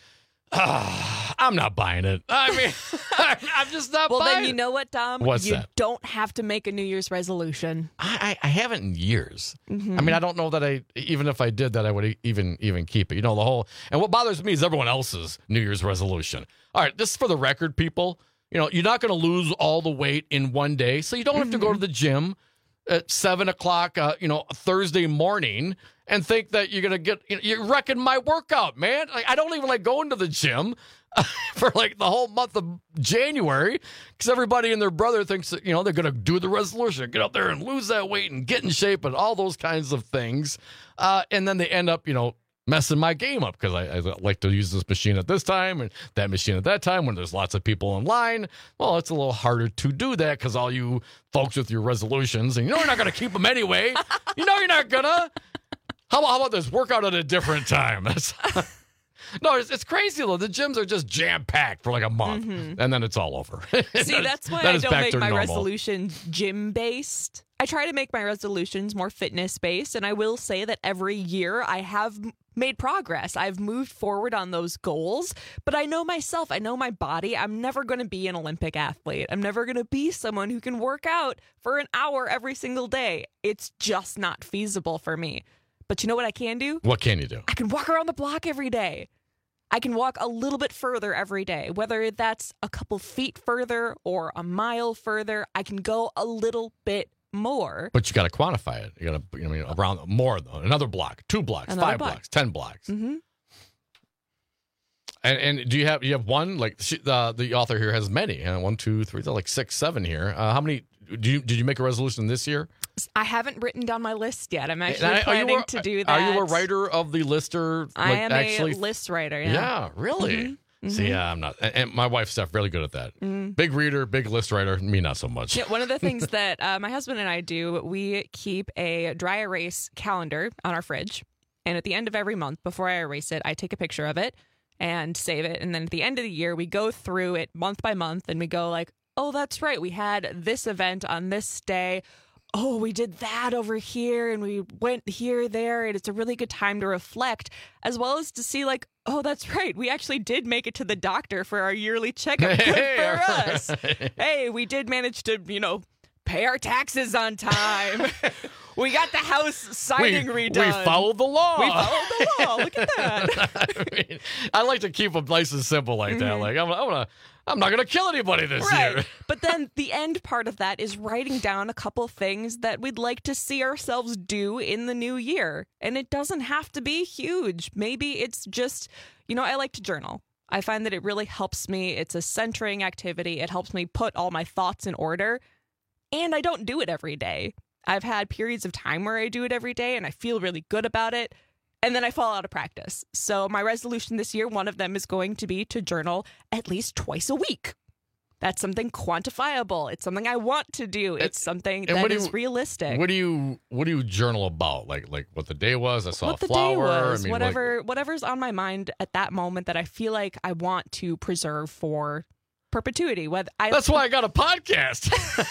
Uh, I'm not buying it. I mean, I'm just not well, buying it. Well, then you know what, Dom? What's you that? don't have to make a New Year's resolution. I, I, I haven't in years. Mm-hmm. I mean, I don't know that I, even if I did that, I would even even keep it. You know, the whole, and what bothers me is everyone else's New Year's resolution. All right, this is for the record, people. You know, you're not going to lose all the weight in one day, so you don't have mm-hmm. to go to the gym at seven o'clock, uh, you know, Thursday morning and think that you're going to get, you know, you're wrecking my workout, man. Like, I don't even like going to the gym uh, for like the whole month of January because everybody and their brother thinks that, you know, they're going to do the resolution, get out there and lose that weight and get in shape and all those kinds of things. Uh, and then they end up, you know, messing my game up because I, I like to use this machine at this time and that machine at that time when there's lots of people in line. Well, it's a little harder to do that because all you folks with your resolutions, and you know you're not going to keep them anyway. You know you're not going to. How about, how about this? Work out at a different time. That's, no, it's, it's crazy, though. The gyms are just jam-packed for like a month, mm-hmm. and then it's all over. See, that's why that I don't make my normal. resolution gym-based. I try to make my resolutions more fitness-based, and I will say that every year I have made progress. I've moved forward on those goals, but I know myself, I know my body. I'm never going to be an Olympic athlete. I'm never going to be someone who can work out for an hour every single day. It's just not feasible for me. But you know what I can do? What can you do? I can walk around the block every day. I can walk a little bit further every day, whether that's a couple feet further or a mile further. I can go a little bit more. But you got to quantify it. You got to, you know, I mean, around more though. Another block, two blocks, Another five block. blocks, ten blocks. Mm-hmm. And and do you have you have one like she, uh, the author here has many? Uh, one, two, three, like six, seven here. Uh, how many? Do you did you make a resolution this year? I haven't written down my list yet. I'm actually And I- are you planning a- to do that. Are you a writer of the lister? I like, am actually? a list writer. Yeah. Yeah, really. Mhm. See, Mhm. yeah, I'm not. And, and my wife's Steph really good at that. Mhm. Big reader, big list writer. Me, not so much. Yeah, one of the things that uh, my husband and I do, we keep a dry erase calendar on our fridge. And at the end of every month, before I erase it, I take a picture of it and save it. And then at the end of the year, we go through it month by month and we go like, oh, that's right. We had this event on this day. Oh, we did that over here and we went here, there. And it's a really good time to reflect, as well as to see like, oh, that's right. We actually did make it to the doctor for our yearly checkup. Good Hey, for all us. Hey, we did manage to, you know, pay our taxes on time. We got the house siding we, redone. We followed the law. We followed the law. Look at that. I mean, I like to keep them nice and simple like that. Mhm. Like I'm, I'm gonna, I'm not gonna kill anybody this Right. year. But then the end part of that is writing down a couple things that we'd like to see ourselves do in the new year. And it doesn't have to be huge. Maybe it's just, you know, I like to journal. I find that it really helps me. It's a centering activity. It helps me put all my thoughts in order. And I don't do it every day. I've had periods of time where I do it every day and I feel really good about it. And then I fall out of practice. So my resolution this year, one of them is going to be to journal at least twice a week. That's something quantifiable. It's something I want to do. It's something And that what do is you- realistic. What do you, what do you journal about? Like, like what the day was? I saw what a the day flower. was, I mean, whatever, whatever's on my mind at that moment that I feel like I want to preserve for perpetuity. Whether I, Like, that's why I got a podcast.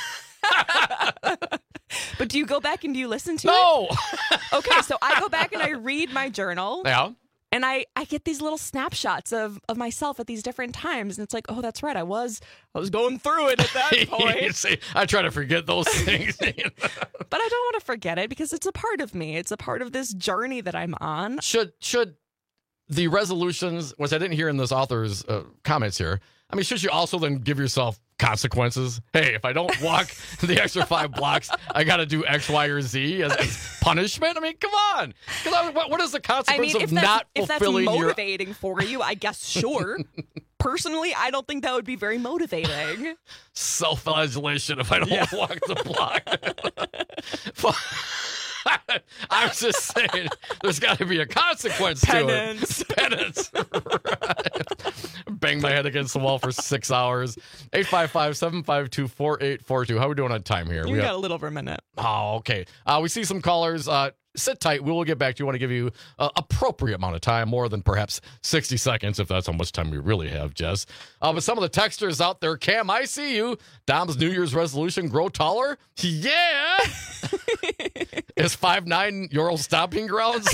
But do you go back and do you listen to No. it? Okay, so I go back and I read my journal. Yeah. And I, I get these little snapshots of, of myself at these different times. And it's like, oh, that's right. I was I was going through it at that point. See, I try to forget those things. But I don't want to forget it because it's a part of me. It's a part of this journey that I'm on. Should should the resolutions, which I didn't hear in this author's uh, comments here, I mean, should you also then give yourself consequences? Hey, if I don't walk the extra five blocks, I got to do X, Y, or Z as, as punishment? I mean, come on. 'Cause I- What, what is the I consequence mean, if of that's, not if that's fulfilling your... motivating for you, I guess sure. Personally, I don't think that would be very motivating. Self-flagellation if I don't Yeah. walk the block. I'm just saying, there's got to be a consequence Penance. to it. Penance. Right. Bang my head against the wall for six hours. eight five five, seven five two, four eight four two. How are we doing on time here? You we got have- a little over a minute. Oh, okay. Uh, we see some callers. Uh, sit tight. We will get back to you. I want to give you uh, appropriate amount of time, more than perhaps sixty seconds, if that's how much time we really have, Jess. Uh, but some of the texters out there, Cam, I see you. Dom's New Year's resolution, grow taller. Yeah. Is five nine your old stomping grounds?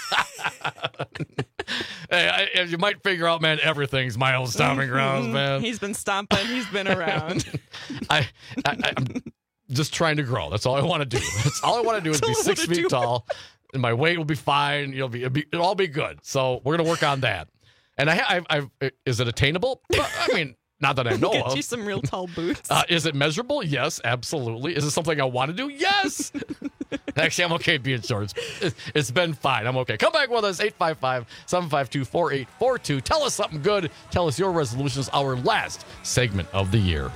Hey, I, as you might figure out, man, everything's my old stomping grounds, man. He's been stomping. He's been around. I, I, I'm just trying to grow. That's all I want to do. That's all I want to do is be That's all I six wanna feet do. tall, and my weight will be fine. You'll be, it'll, be, it'll all be good. So we're gonna work on that. And I, I've, I've, is it attainable? Well, I mean, not that I know Get of. you some real tall boots. Uh, is it measurable? Yes, absolutely. Is it something I want to do? Yes. Actually, I'm okay being short. It's, it's been fine. I'm okay. Come back with us, eight five five, seven five two, four eight four two. Tell us something good. Tell us your resolutions, our last segment of the year.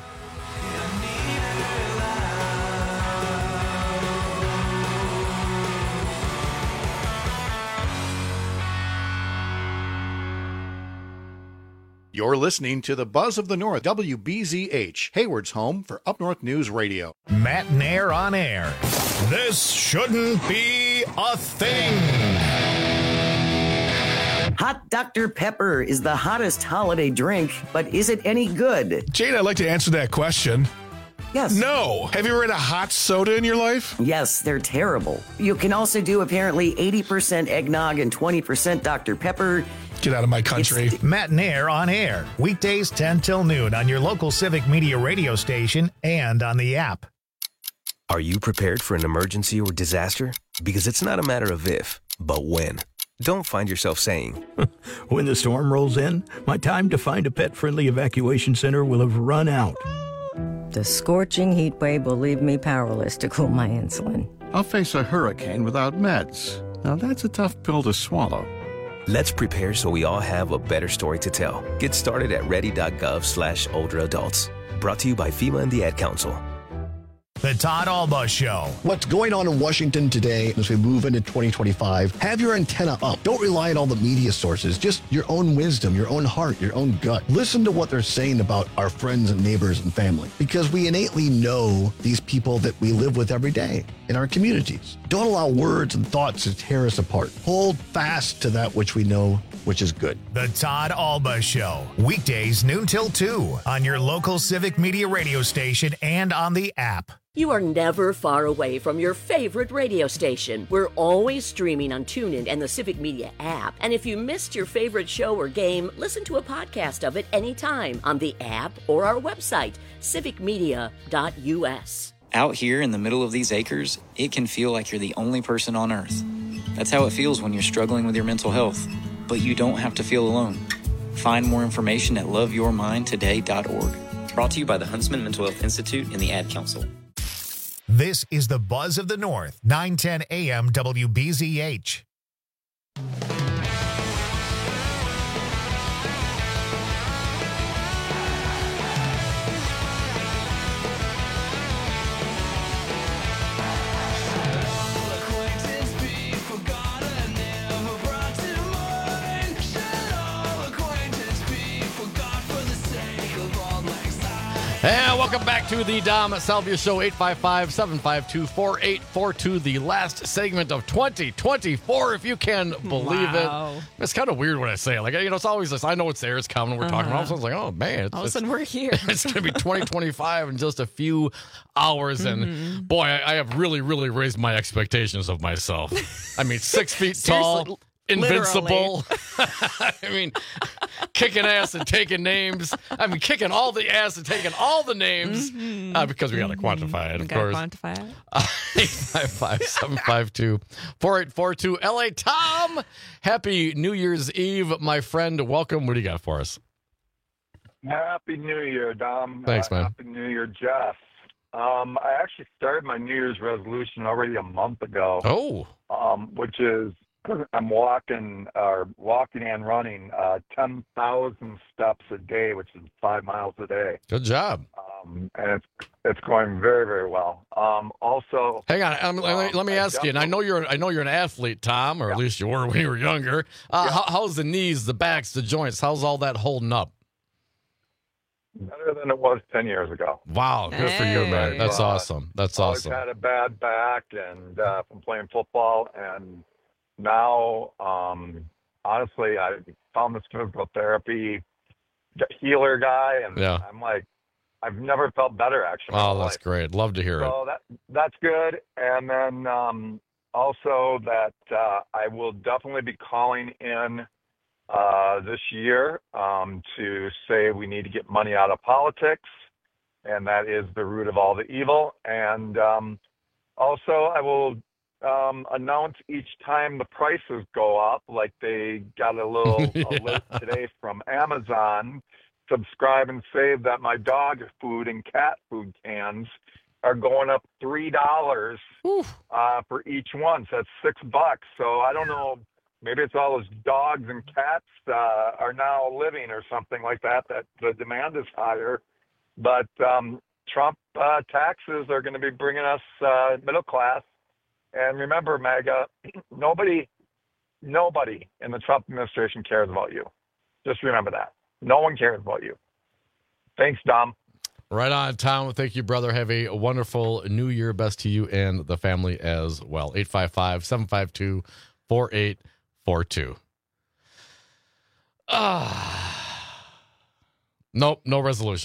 You're listening to the Buzz of the North, W B Z H, Hayward's home for Up North News Radio. Matt Nair on air. This shouldn't be a thing. Hot Doctor Pepper is the hottest holiday drink, but is it any good? Jane, I'd like to answer that question. Yes. No. Have you ever had a hot soda in your life? Yes, they're terrible. You can also do apparently eighty percent eggnog and twenty percent Doctor Pepper. Get out of my country. It's Matt and Air on air. Weekdays ten till noon on your local Civic Media radio station and on the app. Are you prepared for an emergency or disaster? Because it's not a matter of if, but when. Don't find yourself saying, when the storm rolls in, my time to find a pet-friendly evacuation center will have run out. The scorching heat wave will leave me powerless to cool my insulin. I'll face a hurricane without meds. Now that's a tough pill to swallow. Let's prepare so we all have a better story to tell. Get started at ready.gov slash older adults. Brought to you by FEMA and the Ad Council. The Todd Alba Show. What's going on in Washington today as we move into twenty twenty-five? Have your antenna up. Don't rely on all the media sources. Just your own wisdom, your own heart, your own gut. Listen to what they're saying about our friends and neighbors and family, because we innately know these people that we live with every day in our communities. Don't allow words and thoughts to tear us apart. Hold fast to that which we know, which is good. The Todd Alba Show. Weekdays noon till two on your local Civic Media radio station and on the app. You are never far away from your favorite radio station. We're always streaming on TuneIn and the Civic Media app. And if you missed your favorite show or game, listen to a podcast of it anytime on the app or our website, civic media dot u s. Out here in the middle of these acres, it can feel like you're the only person on Earth. That's how it feels when you're struggling with your mental health. But you don't have to feel alone. Find more information at love your mind today dot org. Brought to you by the Huntsman Mental Health Institute and the Ad Council. This is the Buzz of the North, nine ten a m W B Z H. And welcome back to the Dom Salvia Show, eight five five, seven five two, four eight four two, the last segment of twenty twenty-four, if you can believe Wow. it. It's kind of weird when I say it. Like, you know, it's always this, I know it's there, it's coming, we're talking about it. So it's like, oh, man. It's, All of a it's, sudden, we're here. it's going to be twenty twenty-five in just a few hours. And Mhm. boy, I, I have really, really raised my expectations of myself. I mean, six feet tall. Invincible. I mean, kicking ass and taking names. I mean, kicking all the ass and taking all the names Mhm. uh, because we got to quantify it, of We gotta course. quantify it. Uh, eight five five, seven five two, four eight four two. L A Tom, happy New Year's Eve, my friend. Welcome. What do you got for us? Happy New Year, Dom. Thanks, Uh, man. Happy New Year, Jeff. Um, I actually started my New Year's resolution already a month ago. Oh. Um, which is I'm walking, or walking and running uh, ten thousand steps a day, which is five miles a day. Good job. Um, and it's it's going very, very well. Um, also, Hang on. Um, let me, let me I ask you, and I know you're I know you're an athlete, Tom, or at least you were when you were younger. Uh, how, how's the knees, the backs, the joints? How's all that holding up? better than it was ten years ago. Wow, good for you, man. That's Uh, awesome. That's always awesome. had a bad back and uh, from playing football, and now, um, honestly, I found this physical therapy healer guy, and Yeah. I'm like, I've never felt better actually. in Oh, my that's life. great. Love to hear it. So that that's good, and then um, also that uh, I will definitely be calling in uh, this year um, to say we need to get money out of politics, and that is the root of all the evil. And um, also, I will um, announce each time the prices go up, like they got a little Yeah. alert today from Amazon. Subscribe and save that my dog food and cat food cans are going up three dollars uh, for each one. So that's six bucks. So I don't know. Maybe it's all those dogs and cats uh, are now living or something like that. That the demand is higher. But um, Trump uh, taxes are going to be bringing us uh, middle class. And remember, MAGA, nobody, nobody in the Trump administration cares about you. Just remember that. No one cares about you. Thanks, Dom. Right on, Tom. Thank you, brother. Have a wonderful New Year. Best to you and the family as well. eight five five, seven five two, four eight four two. Ah. Nope, no resolutions.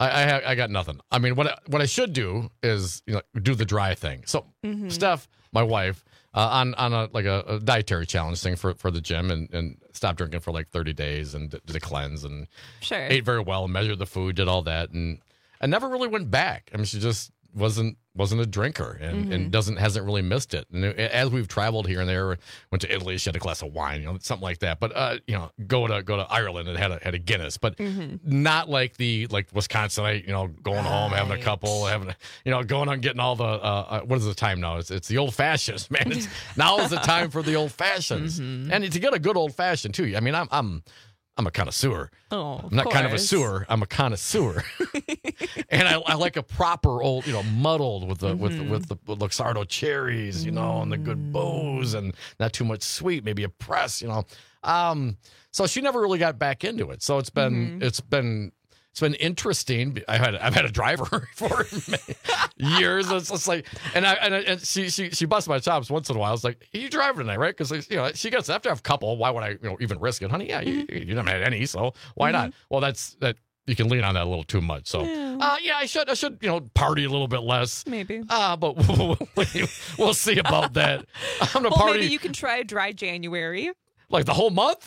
I I, ha- I got nothing. I mean, what I, what I should do is you know do the dry thing. So Mhm. Steph, my wife, uh, on on a like a, a dietary challenge thing for, for the gym and, and stopped drinking for like thirty days and did a cleanse and Sure. ate very well and measured the food, did all that, and I never really went back. I mean, she just wasn't wasn't a drinker and, Mhm. and doesn't hasn't really missed it. And as we've traveled here and there, went to Italy, she had a glass of wine, you know, something like that. But uh, you know, go to go to Ireland and had a had a Guinness, but Mhm. not like the like Wisconsinite, you know, going home having a couple, having a, you know, going on getting all the uh, uh, what is the time now? It's it's the old fashions, man. It's, now is the time for the old fashions, Mhm. and to get a good old fashioned too. I mean, I'm I'm. I'm a connoisseur. Oh, I'm not kind of a course. sewer. I'm a connoisseur, and I, I like a proper old, you know, muddled with the with the, Mhm. with the Luxardo cherries, you know, and the good booze, and not too much sweet. Maybe a press, you know. Um, so she never really got back into it. So it's been Mhm. it's been it's been interesting. I had I've had a driver for years. It's just like, and I and, I, and she she she busts my chops once in a while. I was like, "You driving tonight, right?" Because you know she gets after I have a couple. Why would I you know even risk it, honey? Yeah, you, you haven't had any, so why not? Well, that's that. You can lean on that a little too much. So, Yeah. uh, yeah, I should I should you know party a little bit less. Maybe. Uh, but we'll, we'll see about that. I'm gonna Well, party maybe you can try dry January. like the whole month.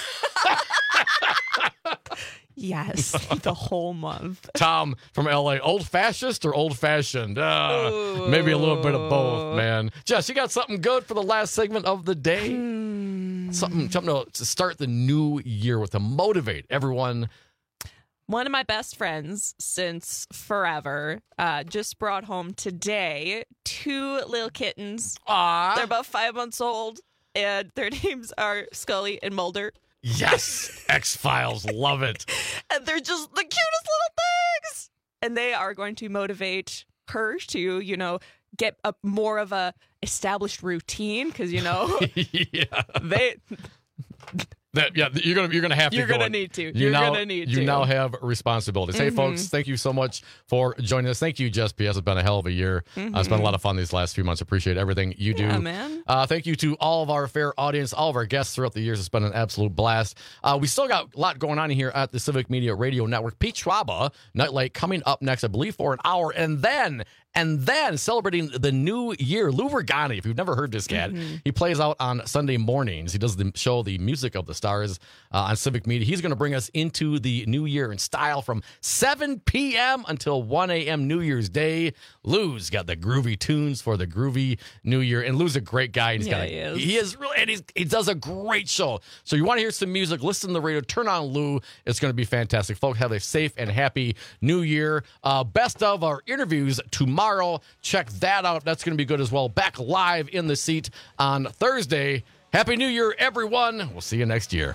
Yes, the whole month. Tom from L A, old fascist or old fashioned? Uh, maybe a little bit of both, man. Jess, you got something good for the last segment of the day? Hmm. Something, something to, to start the new year with, to motivate everyone. One of my best friends since forever uh, just brought home today two little kittens. Aww. They're about five months old, and their names are Scully and Mulder. Yes, X-Files, love it. And they're just the cutest little things. And they are going to motivate her to, you know, get a more of a established routine because, you know, yeah. they... That, yeah, you're gonna you're gonna have to. You're go gonna in. need to. You You're now, gonna need you to. now have responsibilities. Hey, Mhm. folks, thank you so much for joining us. Thank you, Jess P S. It's been a hell of a year. Uh, it's been a Mhm. lot of fun these last few months. Appreciate everything you do. Yeah, man. Uh, thank you to all of our fair audience, all of our guests throughout the years. It's been an absolute blast. Uh, we still got a lot going on here at the Civic Media Radio Network. Pete Schwaba, Nightlight, coming up next, I believe, for an hour, and then. And then celebrating the new year, Lou Vergani, if you've never heard this cat, Mhm. he plays out on Sunday mornings. He does the show, The Music of the Stars, uh, on Civic Media. He's going to bring us into the new year in style from seven p.m. until one a.m. New Year's Day. Lou's got the groovy tunes for the groovy new year. And Lou's a great guy. He's Yeah, got a, he is. He is really, and he's, he does a great show. So you want to hear some music, listen to the radio, turn on Lou. It's going to be fantastic. Folks, have a safe and happy new year. Uh, best of our interviews tomorrow. Check that out. That's going to be good as well. Back live in the seat on Thursday. Happy New Year, everyone. We'll see you next year.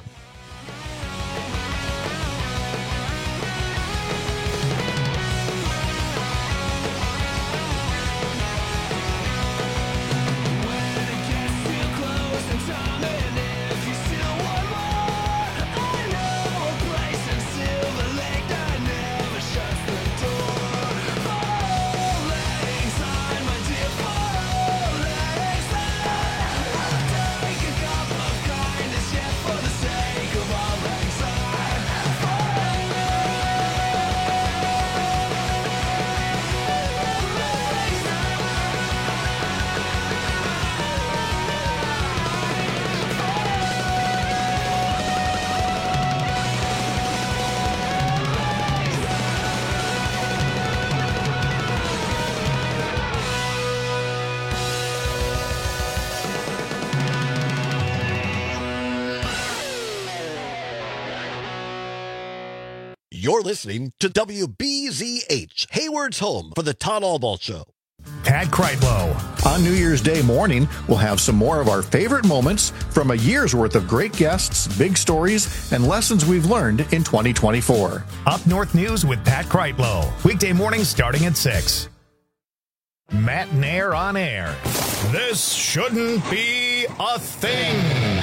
You're listening to W B Z H, Hayward's home for the Todd Albaugh Show. Pat Kreitlow. On New Year's Day morning, we'll have some more of our favorite moments from a year's worth of great guests, big stories, and lessons we've learned in twenty twenty-four. Up North News with Pat Kreitlow. Weekday mornings starting at six. Matt Nair on air. This shouldn't be a thing.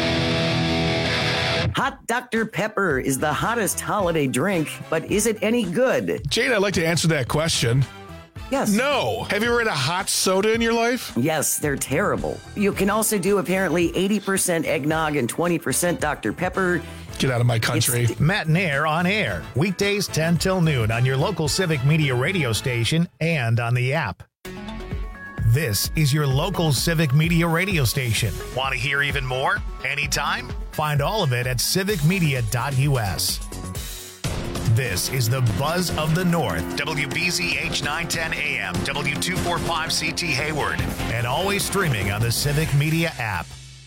Hot Doctor Pepper is the hottest holiday drink, but is it any good? Jane, I'd like to answer that question. Yes. No. Have you ever had a hot soda in your life? Yes, they're terrible. You can also do apparently eighty percent eggnog and twenty percent Doctor Pepper. Get out of my country. It's Matt and Air on air. Weekdays ten till noon on your local Civic Media radio station and on the app. This is your local Civic Media radio station. Want to hear even more? Anytime? Find all of it at civic media dot u s. This is the Buzz of the North, W B Z H nine ten A M, W two forty-five C T Hayward, and always streaming on the Civic Media app.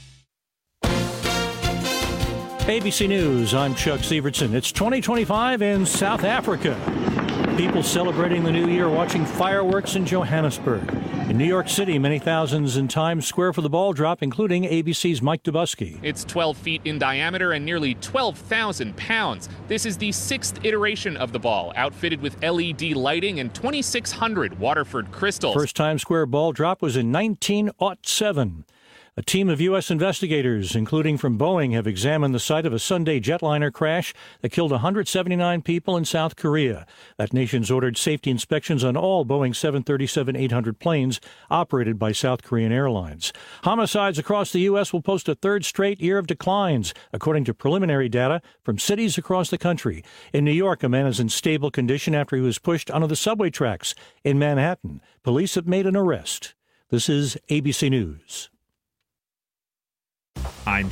A B C News, I'm Chuck Severson. It's twenty twenty-five in South Africa. People celebrating the new year watching fireworks in Johannesburg. In New York City, many thousands in Times Square for the ball drop, including A B C's Mike Dubusky. It's twelve feet in diameter and nearly twelve thousand pounds. This is the sixth iteration of the ball, outfitted with L E D lighting and twenty-six hundred Waterford crystals. First Times Square ball drop was in nineteen oh seven. A team of U S investigators, including from Boeing, have examined the site of a Sunday jetliner crash that killed one hundred seventy-nine people in South Korea. That nation's ordered safety inspections on all Boeing seven thirty-seven eight hundred planes operated by South Korean Airlines. Homicides across the U S will post a third straight year of declines, according to preliminary data from cities across the country. In New York, a man is in stable condition after he was pushed onto the subway tracks. In Manhattan, police have made an arrest. This is A B C News. I'm